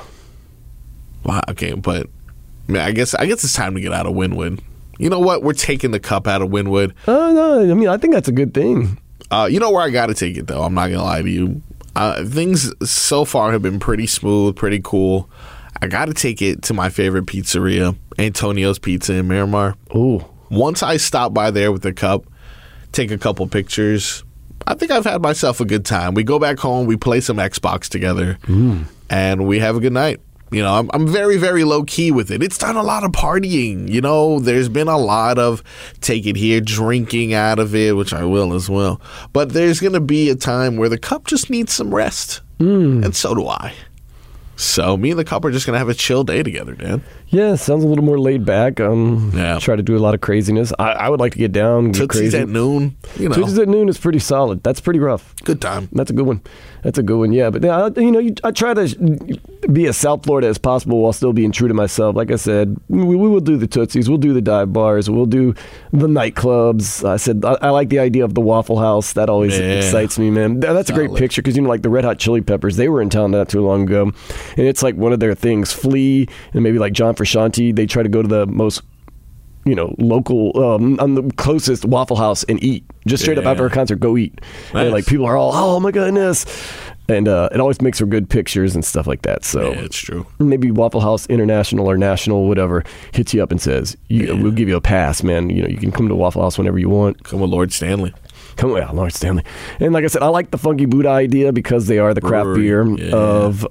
Speaker 4: Wow, okay, but I guess it's time to get out of Wynwood. You know what? We're taking the cup out of Wynwood.
Speaker 9: No, I mean, I think that's a good thing.
Speaker 4: You know where I got to take it, though? I'm not going to lie to you. Things so far have been pretty smooth, pretty cool. I got to take it to my favorite pizzeria, Antonio's Pizza in Miramar.
Speaker 9: Ooh.
Speaker 4: Once I stop by there with the cup, take a couple pictures, I think I've had myself a good time. We go back home, we play some Xbox together, and we have a good night. You know, I'm very, very low-key with it. It's done a lot of partying. You know, there's been a lot of take it here, drinking out of it, which I will as well. But there's going to be a time where the cup just needs some rest, and so do I. So me and the cup are just going to have a chill day together, Dan.
Speaker 9: Yeah, sounds a little more laid back. Try to do a lot of craziness. I would like to get down, get
Speaker 4: Tootsie's
Speaker 9: crazy.
Speaker 4: at noon. You know.
Speaker 9: Tootsie's at noon is pretty solid. That's pretty rough.
Speaker 4: Good time.
Speaker 9: That's a good one. Yeah, but I try to be as South Florida as possible while still being true to myself. Like I said, we will do the Tootsies, we'll do the dive bars, we'll do the nightclubs. I said I like the idea of the Waffle House. That always excites me, man. That's a great picture because, you know, like the Red Hot Chili Peppers, they were in town not too long ago, and it's like one of their things. Flea and maybe like John Frusciante, they try to go to the most, you know, local, on the closest Waffle House and eat. Just straight up after a concert, go eat. Nice. And like people are all, oh my goodness. And it always makes for good pictures and stuff like that. So
Speaker 4: yeah, it's true.
Speaker 9: Maybe Waffle House International or National, whatever, hits you up and says, we'll give you a pass, man. You know, you can come to Waffle House whenever you want.
Speaker 4: Come with Lord Stanley.
Speaker 9: Lord Stanley. And like I said, I like the Funky Buddha idea because they are the craft beer of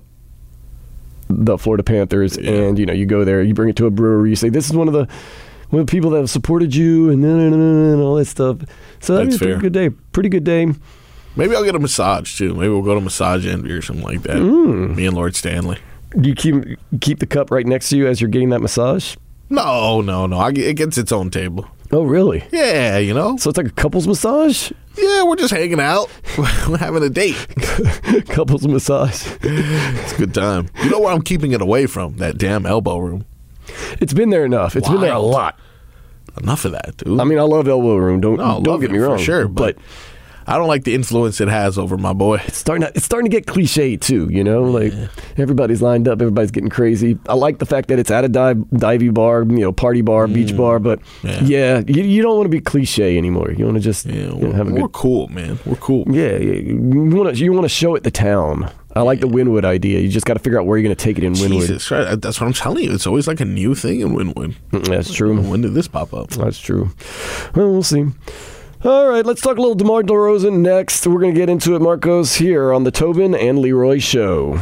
Speaker 9: the Florida Panthers. And, you know, you go there, you bring it to a brewery, you say, this is one of the people that have supported you and all that stuff. So that'd be a pretty good day.
Speaker 4: Maybe I'll get a massage, too. Maybe we'll go to Massage Envy or something like that. Me and Lord Stanley.
Speaker 9: Do you keep the cup right next to you as you're getting that massage?
Speaker 4: No. It gets its own table.
Speaker 9: Oh, really?
Speaker 4: Yeah, you know.
Speaker 9: So it's like a couples massage?
Speaker 4: Yeah, we're just hanging out. We're having a date.
Speaker 9: Couples massage.
Speaker 4: It's a good time. You know where I'm keeping it away from? That damn elbow room.
Speaker 9: It's been there enough. It's been there a lot.
Speaker 4: Enough of that, dude.
Speaker 9: I mean, I love elbow room. Don't get me wrong.
Speaker 4: For sure, but I don't like the influence it has over my boy.
Speaker 9: It's starting to get cliche too, you know? Like everybody's lined up, everybody's getting crazy. I like the fact that it's at a divey bar, you know, party bar, beach bar, but you don't want to be cliche anymore. You want to just have a good...
Speaker 4: We're cool, man. We're cool.
Speaker 9: Yeah. You want to show it the town. I like the Wynwood idea. You just got to figure out where you're going to take it in Wynwood.
Speaker 4: Jesus Christ. That's what I'm telling you. It's always like a new thing in Wynwood.
Speaker 9: That's true.
Speaker 4: When did this pop up?
Speaker 9: That's true. Well, we'll see. All right, let's talk a little DeMar DeRozan next. We're going to get into it, Marcos, here on the Tobin and Leroy Show.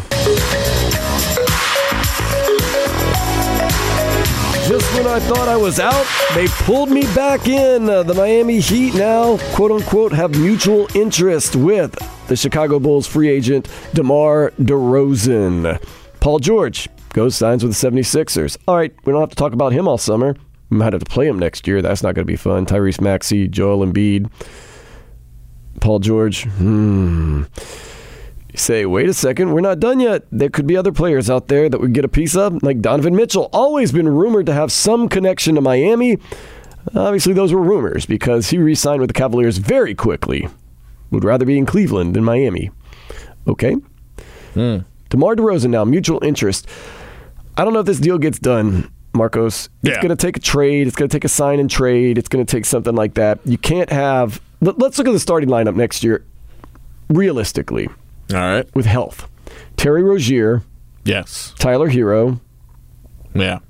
Speaker 9: Just when I thought I was out, they pulled me back in. The Miami Heat now, quote-unquote, have mutual interest with the Chicago Bulls free agent DeMar DeRozan. Paul George goes, signs with the 76ers. All right, we don't have to talk about him all summer. We might have to play him next year. That's not going to be fun. Tyrese Maxey, Joel Embiid, Paul George. You say, wait a second, we're not done yet. There could be other players out there that we get a piece of, like Donovan Mitchell. Always been rumored to have some connection to Miami. Obviously, those were rumors because he re-signed with the Cavaliers very quickly. Would rather be in Cleveland than Miami. Okay. DeMar DeRozan now, mutual interest. I don't know if this deal gets done, Marcos. It's going to take a trade. It's going to take a sign and trade. It's going to take something like that. You can't have... Let's look at the starting lineup next year, realistically.
Speaker 4: All right.
Speaker 9: With health. Terry Rozier.
Speaker 4: Yes.
Speaker 9: Tyler Hero.
Speaker 4: Yeah.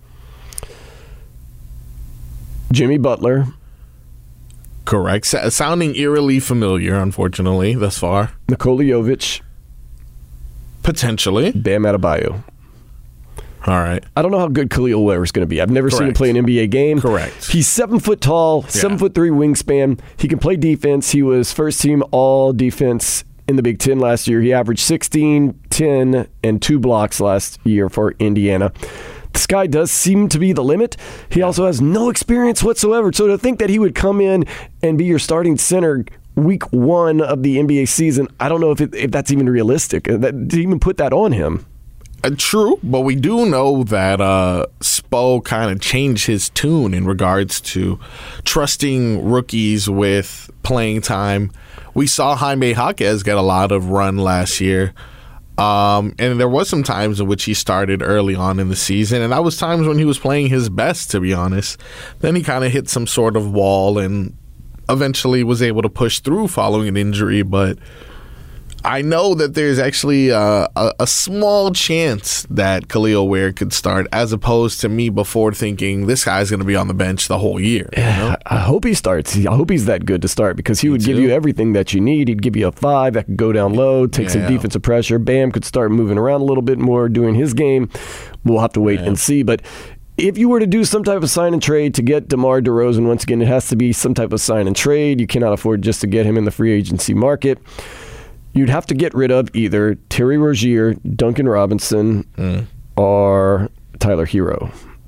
Speaker 9: Jimmy Butler.
Speaker 4: Correct. Sounding eerily familiar, unfortunately, thus far.
Speaker 9: Nikola Jovic.
Speaker 4: Potentially.
Speaker 9: Bam Adebayo.
Speaker 4: All right.
Speaker 9: I don't know how good Khalil Ware is going to be. I've never seen him play an NBA game.
Speaker 4: Correct.
Speaker 9: He's 7 foot tall, 7'3" wingspan. He can play defense. He was first team all defense in the Big Ten last year. He averaged 16, 10, and 2 blocks last year for Indiana. The sky does seem to be the limit. He also has no experience whatsoever. So to think that he would come in and be your starting center week 1 of the NBA season, I don't know if that's even realistic. To even put that on him.
Speaker 4: True, but we do know that Spo kind of changed his tune in regards to trusting rookies with playing time. We saw Jaime Jaquez get a lot of run last year. And there was some times in which he started early on in the season, and that was times when he was playing his best, to be honest. Then he kind of hit some sort of wall and eventually was able to push through following an injury, but I know that there's actually a small chance that Khalil Ware could start, as opposed to me before thinking this guy's going to be on the bench the whole year. You know?
Speaker 9: I hope he starts. I hope he's that good to start because he would give you everything that you need. He'd give you a 5 that could go down low, take some defensive pressure. Bam could start moving around a little bit more doing his game. We'll have to wait and see. But if you were to do some type of sign and trade to get DeMar DeRozan, once again, it has to be some type of sign and trade. You cannot afford just to get him in the free agency market. You'd have to get rid of either Terry Rozier, Duncan Robinson, or Tyler Hero.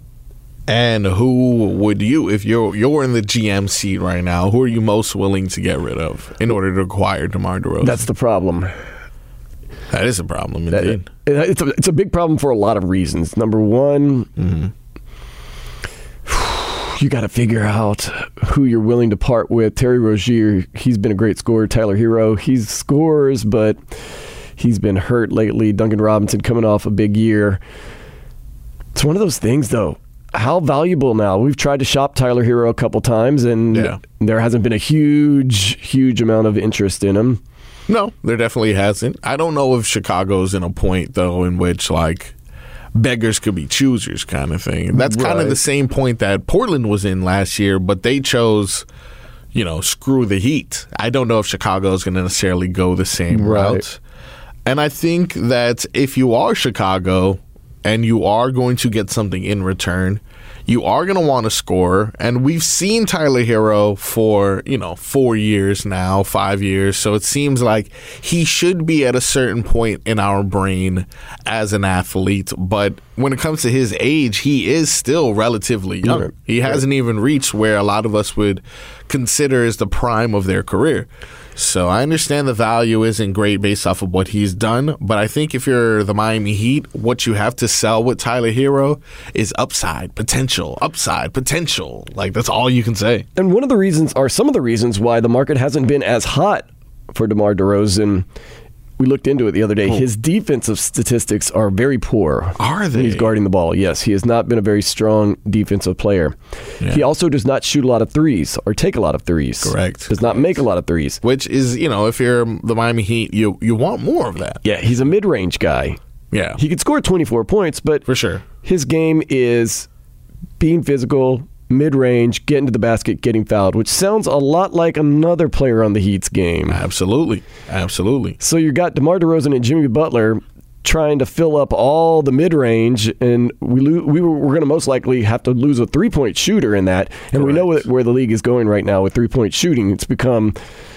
Speaker 4: And who would you, if you're in the GM seat right now, who are you most willing to get rid of in order to acquire DeMar DeRozan?
Speaker 9: That's the problem.
Speaker 4: That is a problem, indeed.
Speaker 9: It's a big problem for a lot of reasons. Number one, you got to figure out who you're willing to part with. Terry Rozier, he's been a great scorer. Tyler Hero, he scores, but he's been hurt lately. Duncan Robinson coming off a big year. It's one of those things, though. How valuable now? We've tried to shop Tyler Hero a couple times, and there hasn't been a huge amount of interest in him.
Speaker 4: No, there definitely hasn't. I don't know if Chicago's in a point, though, in which, like, beggars could be choosers kind of thing. That's kind of the same point that Portland was in last year, but they chose, screw the Heat. I don't know if Chicago is going to necessarily go the same route. And I think that if you are Chicago and you are going to get something in return, you are going to want to score. And we've seen Tyler Hero for, 4 years now, 5 years. So it seems like he should be at a certain point in our brain as an athlete. But when it comes to his age, he is still relatively young. He hasn't even reached where a lot of us would consider as the prime of their career. So I understand the value isn't great based off of what he's done, but I think if you're the Miami Heat, what you have to sell with Tyler Hero is upside potential. Like, that's all you can say.
Speaker 9: And some of the reasons why the market hasn't been as hot for DeMar DeRozan. We looked into it the other day. His defensive statistics are very poor.
Speaker 4: Are they?
Speaker 9: When he's guarding the ball. Yes, he has not been a very strong defensive player. Yeah. He also does not shoot a lot of threes or take a lot of threes.
Speaker 4: Correct.
Speaker 9: Does not make a lot of threes.
Speaker 4: Which is, if you're the Miami Heat, you want more of that.
Speaker 9: Yeah, he's a mid-range guy.
Speaker 4: Yeah.
Speaker 9: He could score 24 points, but
Speaker 4: for sure,
Speaker 9: his game is being physical, mid-range, getting to the basket, getting fouled, which sounds a lot like another player on the Heat's game.
Speaker 4: Absolutely.
Speaker 9: So you got DeMar DeRozan and Jimmy Butler trying to fill up all the mid-range, and we're going to most likely have to lose a three-point shooter in that. And we know where the league is going right now with three-point shooting. It's become,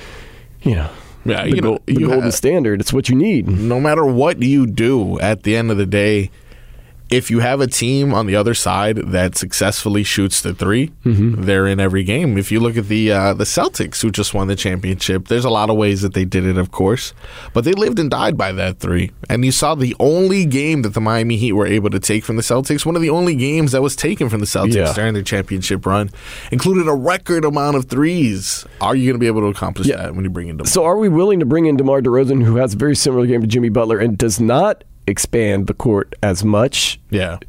Speaker 9: the golden standard. It's what you need.
Speaker 4: No matter what you do, at the end of the day, if you have a team on the other side that successfully shoots the three, they're in every game. If you look at the Celtics, who just won the championship, there's a lot of ways that they did it, of course, but they lived and died by that three. And you saw the only game that the Miami Heat were able to take from the Celtics, one of the only games that was taken from the Celtics during their championship run, included a record amount of threes. Are you going to be able to accomplish that when you bring in DeMar?
Speaker 9: So are we willing to bring in DeMar DeRozan, who has a very similar game to Jimmy Butler and does not expand the court as much,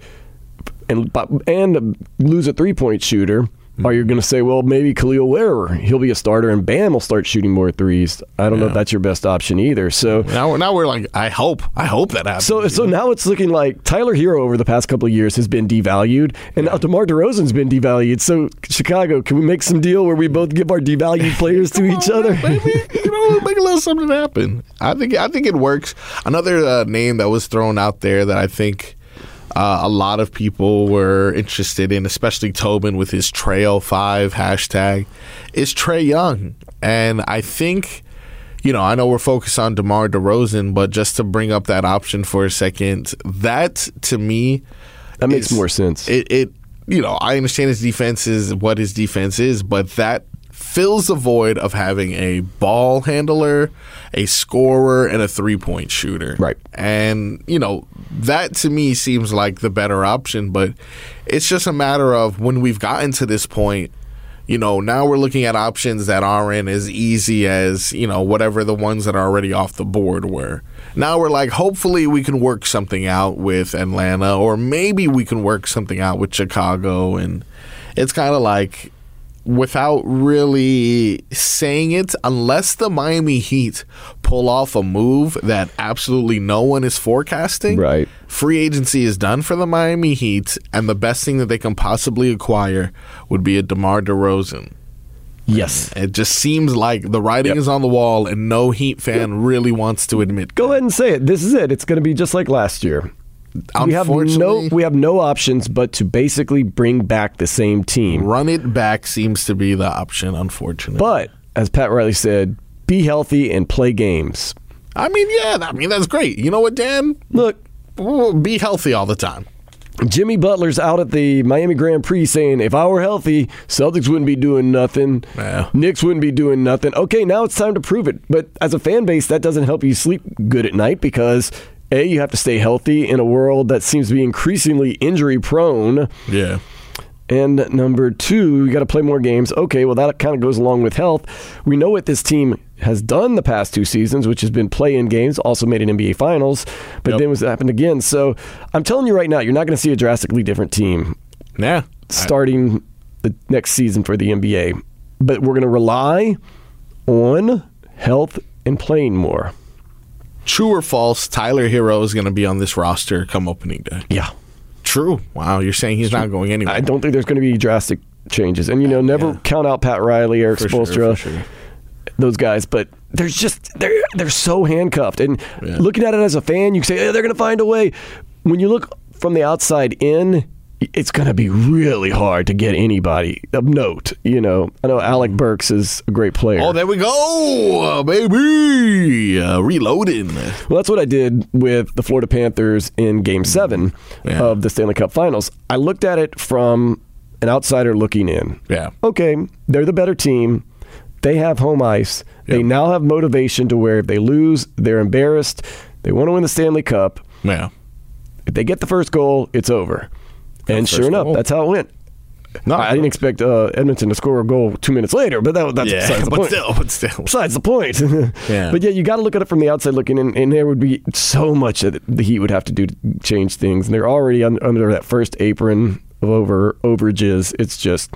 Speaker 9: and lose a three-point shooter? Are you going to say, well, maybe Khalil Ware, he'll be a starter, and Bam will start shooting more threes? I don't know if that's your best option either. So
Speaker 4: now we're like, I hope that happens.
Speaker 9: So now it's looking like Tyler Hero over the past couple of years has been devalued, and now DeMar DeRozan's been devalued. So Chicago, can we make some deal where we both give our devalued players to each other?
Speaker 4: Maybe, make a little something happen. I think it works. Another name that was thrown out there that I think a lot of people were interested in, especially Tobin with his Trail5 hashtag, is Trae Young. And I think, I know we're focused on DeMar DeRozan, but just to bring up that option for a second, that to me,
Speaker 9: that makes more sense.
Speaker 4: I understand his defense is what his defense is, but that fills the void of having a ball handler, a scorer, and a three-point shooter.
Speaker 9: Right.
Speaker 4: And, that to me seems like the better option, but it's just a matter of when we've gotten to this point, now we're looking at options that aren't as easy as, whatever the ones that are already off the board were. Now we're like, hopefully we can work something out with Atlanta, or maybe we can work something out with Chicago, and it's kind of like, without really saying it, unless the Miami Heat pull off a move that absolutely no one is forecasting,
Speaker 9: right,
Speaker 4: free agency is done for the Miami Heat, and the best thing that they can possibly acquire would be a DeMar DeRozan.
Speaker 9: Yes.
Speaker 4: It just seems like the writing is on the wall, and no Heat fan really wants to admit.
Speaker 9: Go ahead and say it. This is it. It's going to be just like last year. We have no options but to basically bring back the same team.
Speaker 4: Run it back seems to be the option, unfortunately.
Speaker 9: But, as Pat Riley said, be healthy and play games.
Speaker 4: That's great. You know what, Dan?
Speaker 9: Look,
Speaker 4: be healthy all the time.
Speaker 9: Jimmy Butler's out at the Miami Grand Prix saying, if I were healthy, Celtics wouldn't be doing nothing. Knicks wouldn't be doing nothing. Okay, now it's time to prove it. But as a fan base, that doesn't help you sleep good at night because A, you have to stay healthy in a world that seems to be increasingly injury-prone.
Speaker 4: Yeah.
Speaker 9: And number two, you got to play more games. Okay, well, that kind of goes along with health. We know what this team has done the past 2 seasons, which has been play-in games, also made an NBA Finals, but then what's happened again. So I'm telling you right now, you're not going to see a drastically different team starting the next season for the NBA. But we're going to rely on health and playing more.
Speaker 4: True or false, Tyler Hero is going to be on this roster come opening day?
Speaker 9: Yeah.
Speaker 4: True. Wow, you're saying he's not going anywhere.
Speaker 9: I don't think there's going to be drastic changes. And, never count out Pat Riley, Eric Spoelstra, those guys. But there's just, they're so handcuffed. And looking at it as a fan, you can say, hey, they're going to find a way. When you look from the outside in, it's going to be really hard to get anybody of note. I know Alec Burks is a great player.
Speaker 4: Oh, there we go, baby. Reloading.
Speaker 9: Well, that's what I did with the Florida Panthers in Game 7 of the Stanley Cup Finals. I looked at it from an outsider looking in.
Speaker 4: Yeah.
Speaker 9: Okay, they're the better team. They have home ice. Yep. They now have motivation to where if they lose, they're embarrassed. They want to win the Stanley Cup.
Speaker 4: Yeah.
Speaker 9: If they get the first goal, it's over. And sure enough, that's how it went. No, I didn't expect Edmonton to score a goal 2 minutes later, but that's besides the point.
Speaker 4: But still.
Speaker 9: Besides the point. But you got to look at it from the outside looking in, and there would be so much that the Heat would have to do to change things. And they're already under that first apron of overages. It's just...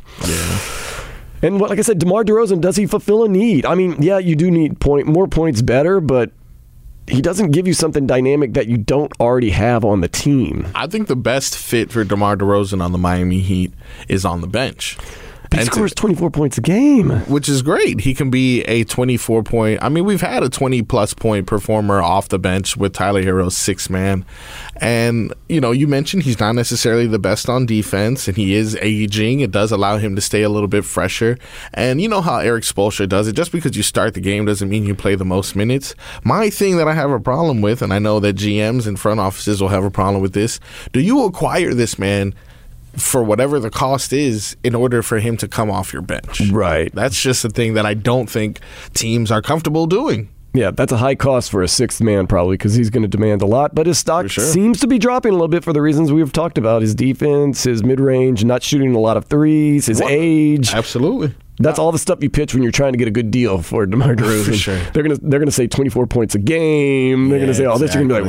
Speaker 9: And like I said, DeMar DeRozan, does he fulfill a need? I mean, you do need more points better, but he doesn't give you something dynamic that you don't already have on the team.
Speaker 4: I think the best fit for DeMar DeRozan on the Miami Heat is on the bench.
Speaker 9: He scores 24 points a game.
Speaker 4: Which is great. He can be a 24-point. I mean, we've had a 20-plus point performer off the bench with Tyler Hero's sixth man. And, you mentioned he's not necessarily the best on defense, and he is aging. It does allow him to stay a little bit fresher. And you know how Eric Spoelstra does it. Just because you start the game doesn't mean you play the most minutes. My thing that I have a problem with, and I know that GMs and front offices will have a problem with this, do you acquire this man for whatever the cost is in order for him to come off your bench?
Speaker 9: Right.
Speaker 4: That's just a thing that I don't think teams are comfortable doing.
Speaker 9: Yeah, that's a high cost for a sixth man probably because he's going to demand a lot. But his stock seems to be dropping a little bit for the reasons we've talked about. His defense, his mid-range, not shooting a lot of threes, his age.
Speaker 4: Absolutely.
Speaker 9: That's all the stuff you pitch when you're trying to get a good deal for DeMar DeRozan.
Speaker 4: For sure.
Speaker 9: They're gonna say 24 points a game. They're gonna say all this. You're gonna be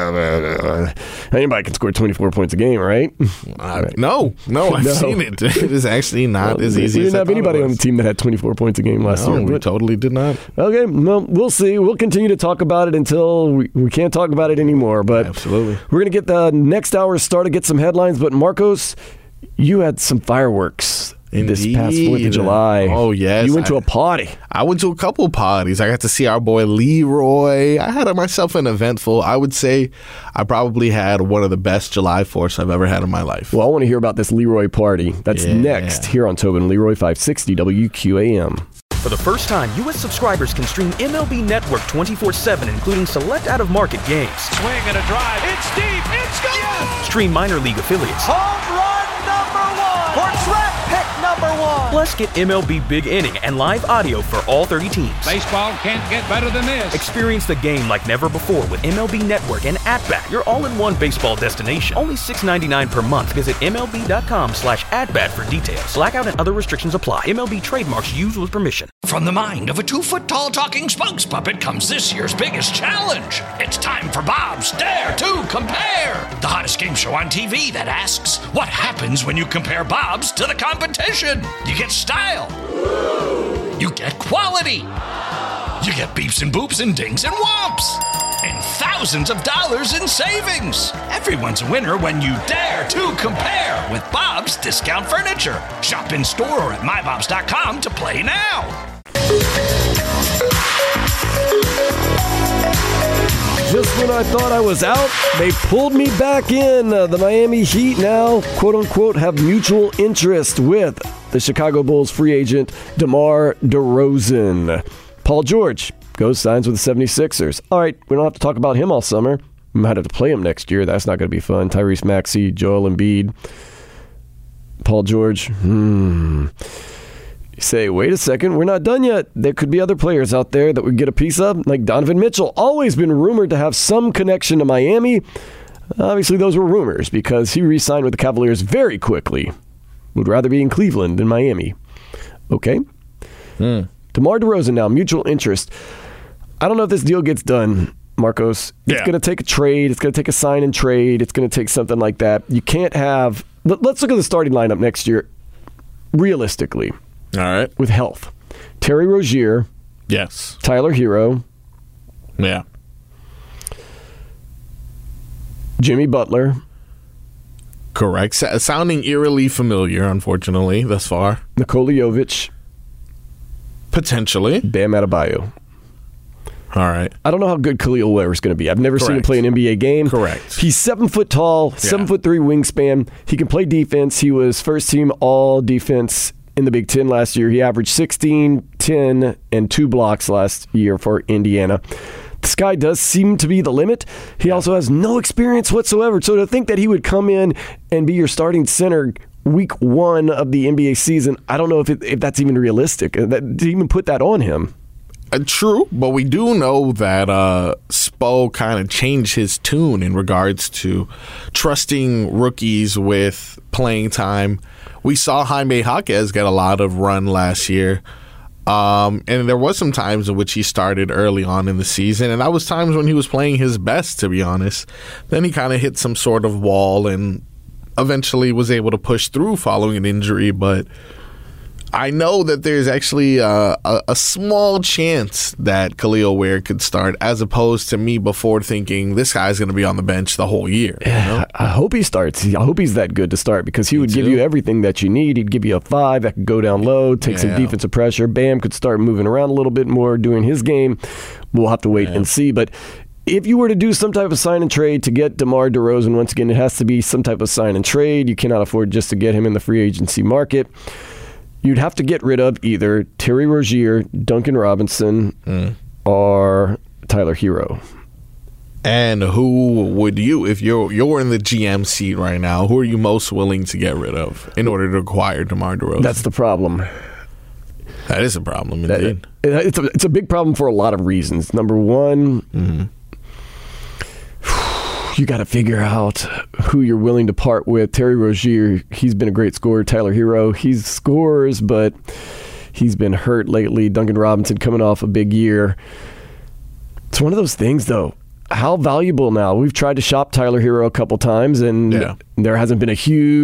Speaker 9: like, anybody can score 24 points a game, right?
Speaker 4: No, I've seen it. It is actually not as easy.
Speaker 9: We
Speaker 4: as
Speaker 9: didn't have anybody on the team that had 24 points a game last year.
Speaker 4: We totally did not.
Speaker 9: Okay, well, we'll see. We'll continue to talk about it until we can't talk about it anymore. But
Speaker 4: absolutely,
Speaker 9: we're gonna get the next hour started, get some headlines. But Marcos, you had some fireworks.
Speaker 4: Indeed.
Speaker 9: This past 4th of July.
Speaker 4: Oh, yes.
Speaker 9: You went to a party.
Speaker 4: I went to a couple parties. I got to see our boy Leroy. I had myself an eventful. I would say I probably had one of the best July 4ths I've ever had in my life.
Speaker 9: Well, I want to hear about this Leroy party. That's next here on Tobin Leroy 560 WQAM.
Speaker 1: For the first time, U.S. subscribers can stream MLB Network 24/7, including select out-of-market games.
Speaker 2: Swing and a drive. It's deep. It's gone. Yes.
Speaker 1: Stream minor league affiliates.
Speaker 2: Home run number 1. For track pick number 1.
Speaker 1: Plus, get MLB Big Inning and live audio for all 30 teams.
Speaker 11: Baseball can't get better than this.
Speaker 1: Experience the game like never before with MLB Network and At-Bat, your all-in-one baseball destination. Only $6.99 per month. Visit MLB.com/AtBat for details. Blackout and other restrictions apply. MLB trademarks used with permission.
Speaker 3: From the mind of a 2-foot-tall talking spokes puppet comes this year's biggest challenge. It's time for Bob's Dare to Compare, the hottest game show on TV that asks, what happens when you compare Bob's to the competition? You get style. You get quality. You get beeps and boops and dings and whomps. And thousands of dollars in savings. Everyone's a winner when you dare to compare with Bob's Discount Furniture. Shop in store or at mybobs.com to play now.
Speaker 9: Just when I thought I was out, they pulled me back in. The Miami Heat now, quote-unquote, have mutual interest with the Chicago Bulls free agent DeMar DeRozan. Paul George goes signs with the 76ers. All right, we don't have to talk about him all summer. We might have to play him next year. That's not going to be fun. Tyrese Maxey, Joel Embiid, Paul George. You say, wait a second, we're not done yet. There could be other players out there that we get a piece of, like Donovan Mitchell, always been rumored to have some connection to Miami. Obviously, those were rumors because he re-signed with the Cavaliers very quickly. Would rather be in Cleveland than Miami. Okay. DeMar DeRozan now, mutual interest. I don't know if this deal gets done, Marcos. It's going to take a trade. It's going to take a sign and trade. It's going to take something like that. You can't have... Let's look at the starting lineup next year, realistically.
Speaker 4: All right.
Speaker 9: With health. Terry Rozier.
Speaker 4: Yes.
Speaker 9: Tyler Hero.
Speaker 4: Yeah.
Speaker 9: Jimmy Butler.
Speaker 4: Correct. Sounding eerily familiar, unfortunately, thus far.
Speaker 9: Nikola Jovic.
Speaker 4: Potentially.
Speaker 9: Bam Adebayo.
Speaker 4: All right.
Speaker 9: I don't know how good Khalil Ware is going to be. I've never seen him play an NBA game.
Speaker 4: Correct.
Speaker 9: He's 7 foot tall, 7'3" wingspan. He can play defense. He was first team all defense in the Big Ten last year. He averaged 16, 10, and 2 blocks last year for Indiana. The sky does seem to be the limit. He also has no experience whatsoever. So to think that he would come in and be your starting center week 1 of the NBA season, I don't know if that's even realistic. To even put that on him.
Speaker 4: True, but we do know that Spo kind of changed his tune in regards to trusting rookies with playing time. We saw Jaime Jaquez get a lot of run last year. And there was some times in which he started early on in the season, and that was times when he was playing his best, to be honest. Then he kind of hit some sort of wall and eventually was able to push through following an injury, but I know that there's actually a small chance that Khalil Ware could start, as opposed to me before thinking this guy's going to be on the bench the whole year. You know?
Speaker 9: I hope he starts. I hope he's that good to start, because he would give you everything that you need. He'd give you a 5 that could go down low, take some defensive pressure. Bam could start moving around a little bit more during his game. We'll have to wait and see. But if you were to do some type of sign and trade to get DeMar DeRozan, once again, it has to be some type of sign and trade. You cannot afford just to get him in the free agency market. You'd have to get rid of either Terry Rozier, Duncan Robinson, or Tyler Hero.
Speaker 4: And who would you, if you're in the GM seat right now, who are you most willing to get rid of in order to acquire DeMar DeRozan?
Speaker 9: That's the problem.
Speaker 4: That is a problem, indeed.
Speaker 9: It's a big problem for a lot of reasons. Number one, you got to figure out who you're willing to part with. Terry Rozier, he's been a great scorer. Tyler Hero, he scores, but he's been hurt lately. Duncan Robinson coming off a big year. It's one of those things, though. How valuable now? We've tried to shop Tyler Hero a couple times, and there hasn't been a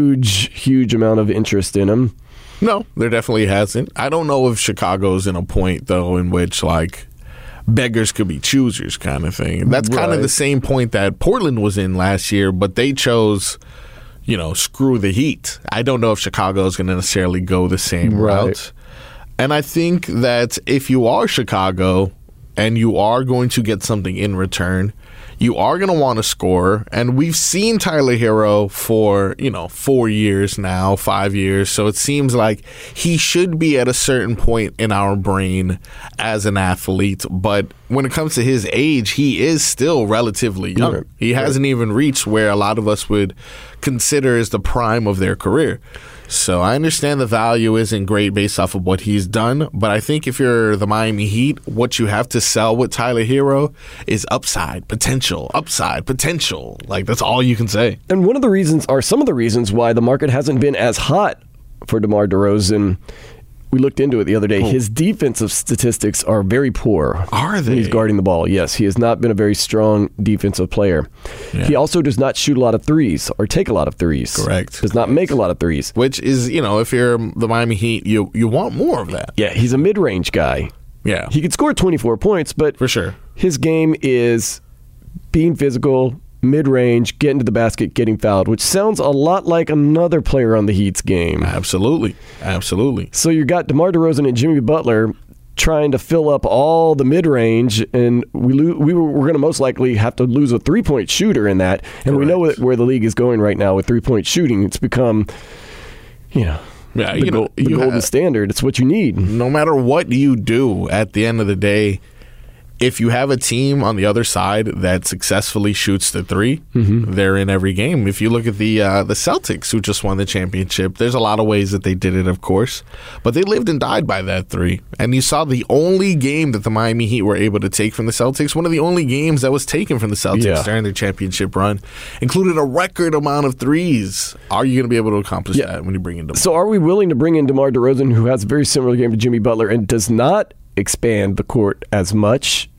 Speaker 9: huge amount of interest in him.
Speaker 4: No, there definitely hasn't. I don't know if Chicago's in a point, though, in which, like, beggars could be choosers kind of thing. That's kind of the same point that Portland was in last year, but they chose, screw the Heat. I don't know if Chicago is going to necessarily go the same route. And I think that if you are Chicago and you are going to get something in return, you are going to want to score. And we've seen Tyler Hero for, 4 years now, 5 years. So it seems like he should be at a certain point in our brain as an athlete. But when it comes to his age, he is still relatively young. He hasn't even reached where a lot of us would consider as the prime of their career. So I understand the value isn't great based off of what he's done, but I think if you're the Miami Heat, what you have to sell with Tyler Hero is upside potential. Like, that's all you can say.
Speaker 9: And some of the reasons why the market hasn't been as hot for DeMar DeRozan. We looked into it the other day. His defensive statistics are very poor.
Speaker 4: Are they?
Speaker 9: When he's guarding the ball. Yes, he has not been a very strong defensive player. Yeah. He also does not shoot a lot of threes or take a lot of threes.
Speaker 4: Correct.
Speaker 9: Does not make a lot of threes.
Speaker 4: Which is, if you're the Miami Heat, you want more of that.
Speaker 9: Yeah, he's a mid-range guy.
Speaker 4: Yeah.
Speaker 9: He could score 24 points, but
Speaker 4: for sure,
Speaker 9: his game is being physical, mid-range, getting to the basket, getting fouled, which sounds a lot like another player on the Heat's game.
Speaker 4: Absolutely.
Speaker 9: So you got DeMar DeRozan and Jimmy Butler trying to fill up all the mid-range, and we're going to most likely have to lose a three-point shooter in that. And we know where the league is going right now with three-point shooting. It's become, the golden standard. It's what you need.
Speaker 4: No matter what you do, at the end of the day, if you have a team on the other side that successfully shoots the three, they're in every game. If you look at the Celtics, who just won the championship, there's a lot of ways that they did it, of course, but they lived and died by that three. And you saw the only game that the Miami Heat were able to take from the Celtics, one of the only games that was taken from the Celtics during their championship run, included a record amount of threes. Are you going to be able to accomplish that when you bring in DeMar?
Speaker 9: So are we willing to bring in DeMar DeRozan, who has a very similar game to Jimmy Butler and does not expand the court as much,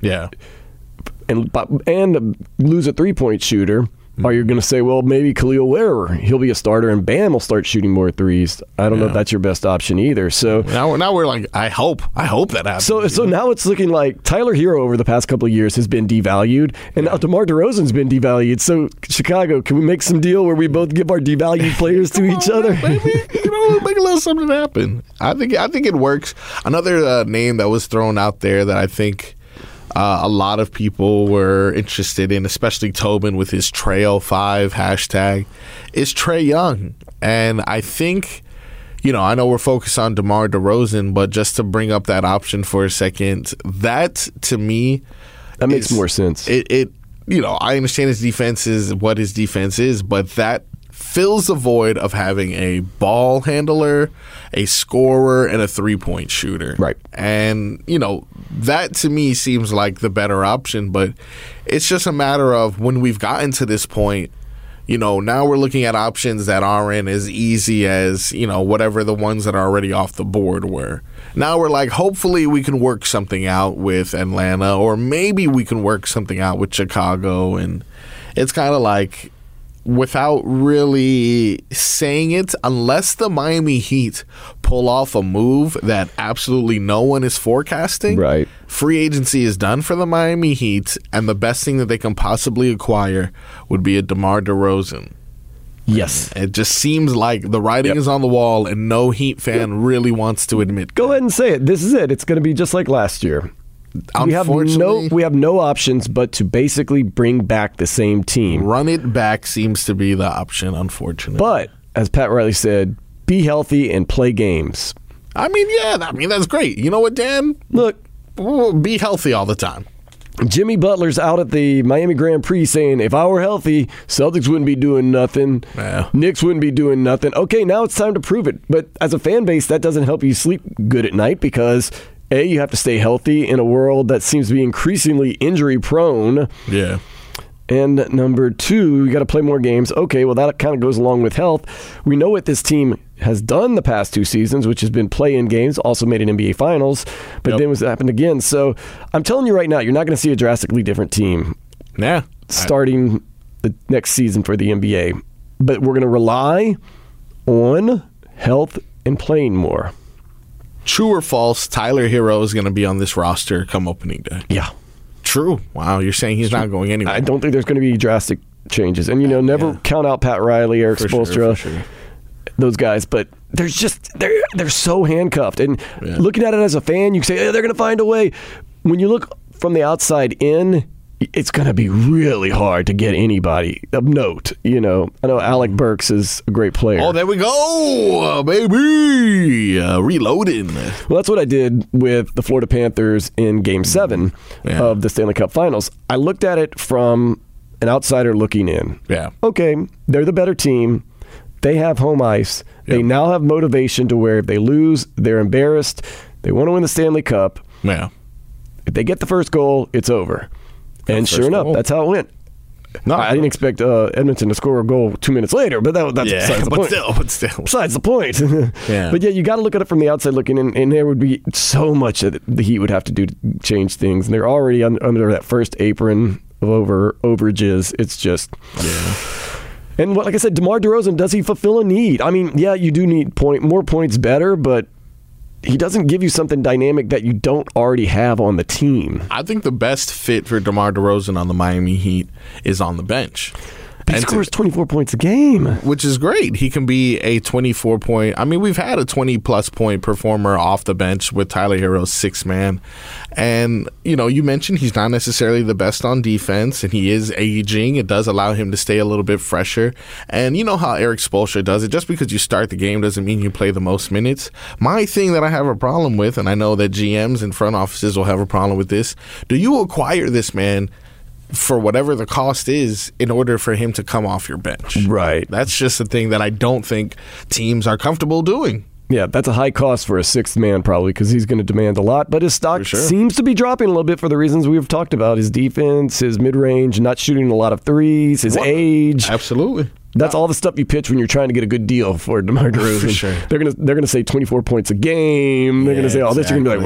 Speaker 9: and lose a three-point shooter? Are you going to say, well, maybe Khalil Ware, he'll be a starter and Bam will start shooting more threes? I don't know if that's your best option either. So
Speaker 4: now we're like, I hope that happens.
Speaker 9: So now it's looking like Tyler Hero over the past couple of years has been devalued, and now DeMar DeRozan's been devalued. So Chicago, can we make some deal where we both give our devalued players to each other?
Speaker 4: Make a little something happen. I think it works. Another name that was thrown out there that I think a lot of people were interested in, especially Tobin with his Trail5 hashtag, is Trae Young. And I think, I know we're focused on DeMar DeRozan, but just to bring up that option for a second, that to me,
Speaker 9: that makes more sense.
Speaker 4: I understand his defense is what his defense is, but that fills the void of having a ball handler, a scorer, and a three-point shooter.
Speaker 9: Right.
Speaker 4: And, that to me seems like the better option, but it's just a matter of when we've gotten to this point, now we're looking at options that aren't as easy as, whatever the ones that are already off the board were. Now we're like, hopefully we can work something out with Atlanta, or maybe we can work something out with Chicago, and it's kind of like, without really saying it, unless the Miami Heat pull off a move that absolutely no one is forecasting,
Speaker 9: right,
Speaker 4: free agency is done for the Miami Heat, and the best thing that they can possibly acquire would be a DeMar DeRozan.
Speaker 9: Yes.
Speaker 4: It just seems like the writing is on the wall, and no Heat fan really wants to admit.
Speaker 9: Go ahead and say it. This is it. It's going to be just like last year. We have no options but to basically bring back the same team.
Speaker 4: Run it back seems to be the option, unfortunately.
Speaker 9: But, as Pat Riley said, be healthy and play games.
Speaker 4: I mean, that's great. You know what, Dan?
Speaker 9: Look,
Speaker 4: be healthy all the time.
Speaker 9: Jimmy Butler's out at the Miami Grand Prix saying, if I were healthy, Celtics wouldn't be doing nothing.
Speaker 4: Yeah.
Speaker 9: Knicks wouldn't be doing nothing. Okay, now it's time to prove it. But as a fan base, that doesn't help you sleep good at night because, A, you have to stay healthy in a world that seems to be increasingly injury prone.
Speaker 4: Yeah.
Speaker 9: And number two, you got to play more games. Okay, well, that kind of goes along with health. We know what this team has done the past 2 seasons, which has been play-in games, also made an NBA Finals, but then what's happened again. So I'm telling you right now, you're not going to see a drastically different team starting the next season for the NBA. But we're going to rely on health and playing more.
Speaker 4: True or false, Tyler Hero is going to be on this roster come opening day?
Speaker 9: Yeah.
Speaker 4: True. Wow, you're saying he's not going anywhere.
Speaker 9: I don't think there's going to be drastic changes. And, never count out Pat Riley, Eric Spoelstra, those guys. But there's just, they're so handcuffed. And looking at it as a fan, you can say, hey, they're going to find a way. When you look from the outside in, it's going to be really hard to get anybody of note. I know Alec Burks is a great player.
Speaker 4: Oh, there we go, baby. Reloading.
Speaker 9: Well, that's what I did with the Florida Panthers in Game 7 of the Stanley Cup Finals. I looked at it from an outsider looking in.
Speaker 4: Yeah.
Speaker 9: Okay, they're the better team. They have home ice. Yep. They now have motivation to where if they lose, they're embarrassed. They want to win the Stanley Cup.
Speaker 4: Yeah.
Speaker 9: If they get the first goal, it's over. And sure enough, that's how it went. No, I didn't expect Edmonton to score a goal 2 minutes later, but that's besides the point.
Speaker 4: But still.
Speaker 9: Besides the point. But you got to look at it from the outside looking in, and there would be so much that the Heat would have to do to change things. And they're already under that first apron of overages. It's just... Yeah. And like I said, DeMar DeRozan, does he fulfill a need? I mean, you do need more points better, but he doesn't give you something dynamic that you don't already have on the team.
Speaker 4: I think the best fit for DeMar DeRozan on the Miami Heat is on the bench.
Speaker 9: He scores 24 points a game.
Speaker 4: Which is great. He can be a 24-point... I mean, we've had a 20-plus point performer off the bench with Tyler Hero's 6-man. And, you mentioned he's not necessarily the best on defense, and he is aging. It does allow him to stay a little bit fresher. And you know how Eric Spoelstra does it. Just because you start the game doesn't mean you play the most minutes. My thing that I have a problem with, and I know that GMs and front offices will have a problem with this, do you acquire this man for whatever the cost is in order for him to come off your bench?
Speaker 9: Right.
Speaker 4: That's just the thing that I don't think teams are comfortable doing.
Speaker 9: Yeah, that's a high cost for a 6th man probably because he's going to demand a lot. But his stock seems to be dropping a little bit for the reasons we've talked about. His defense, his mid-range, not shooting a lot of threes, his age.
Speaker 4: Absolutely.
Speaker 9: That's all the stuff you pitch when you're trying to get a good deal for DeMar DeRozan.
Speaker 4: For sure.
Speaker 9: They're gonna say 24 points a game. They're gonna say all this. You're gonna be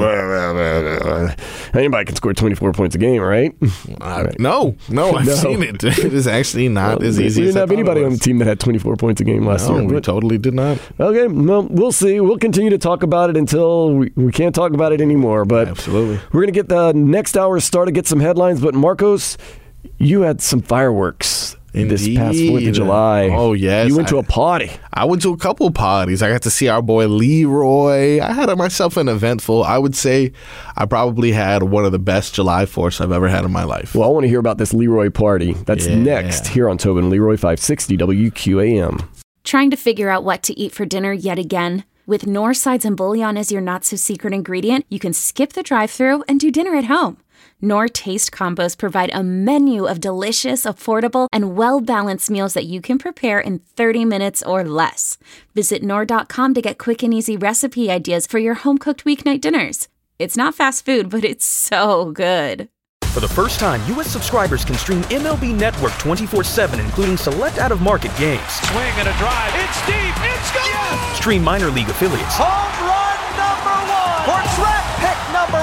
Speaker 9: like, anybody can score 24 points a game, right?
Speaker 4: No, I've seen it. It is actually not as easy.
Speaker 9: We didn't have anybody on the team that had 24 points a game last year.
Speaker 4: We totally did not.
Speaker 9: Okay, well, we'll see. We'll continue to talk about it until we can't talk about it anymore. But
Speaker 4: absolutely,
Speaker 9: we're gonna get the next hour started, get some headlines. But Marcos, you had some fireworks.
Speaker 4: Indeed.
Speaker 9: This past 4th of July.
Speaker 4: Oh, yes.
Speaker 9: You went to a party.
Speaker 4: I went to a couple parties. I got to see our boy Leroy. I had myself an eventful. I would say I probably had one of the best July 4ths I've ever had in my life.
Speaker 9: Well, I want to hear about this Leroy party. That's next here on Tobin Leroy 560 WQAM.
Speaker 12: Trying to figure out what to eat for dinner yet again? With Knorr sides and bouillon as your not-so-secret ingredient, you can skip the drive-thru and do dinner at home. Knorr Taste Combos provide a menu of delicious, affordable, and well-balanced meals that you can prepare in 30 minutes or less. Visit Knorr.com to get quick and easy recipe ideas for your home-cooked weeknight dinners. It's not fast food, but it's so good.
Speaker 1: For the first time, U.S. subscribers can stream MLB Network 24/7, including select out-of-market games.
Speaker 2: Swing and a drive. It's deep. It's gone. Yes!
Speaker 1: Stream minor league affiliates.
Speaker 2: Home run number 1 for track pick number 1.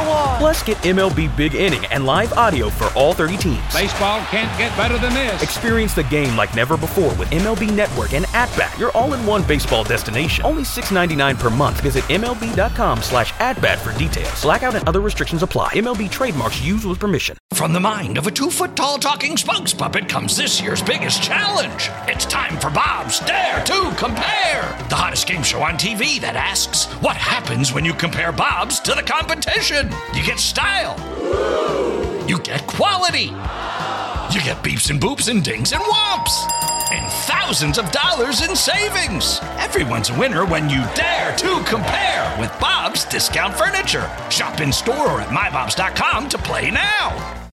Speaker 1: Plus, get MLB Big Inning and live audio for all 30 teams.
Speaker 11: Baseball can't get better than this.
Speaker 1: Experience the game like never before with MLB Network and At-Bat, your all-in-one baseball destination. Only $6.99 per month. Visit MLB.com/AtBat for details. Blackout and other restrictions apply. MLB trademarks used with permission.
Speaker 3: From the mind of a 2-foot-tall talking spokes puppet comes this year's biggest challenge. It's time for Bob's Dare to Compare, the hottest game show on TV that asks, what happens when you compare Bob's to the competition? You get style. You get quality. You get beeps and boops and dings and whomps. And thousands of dollars in savings. Everyone's a winner when you dare to compare with Bob's Discount Furniture. Shop in store or at mybobs.com to play now.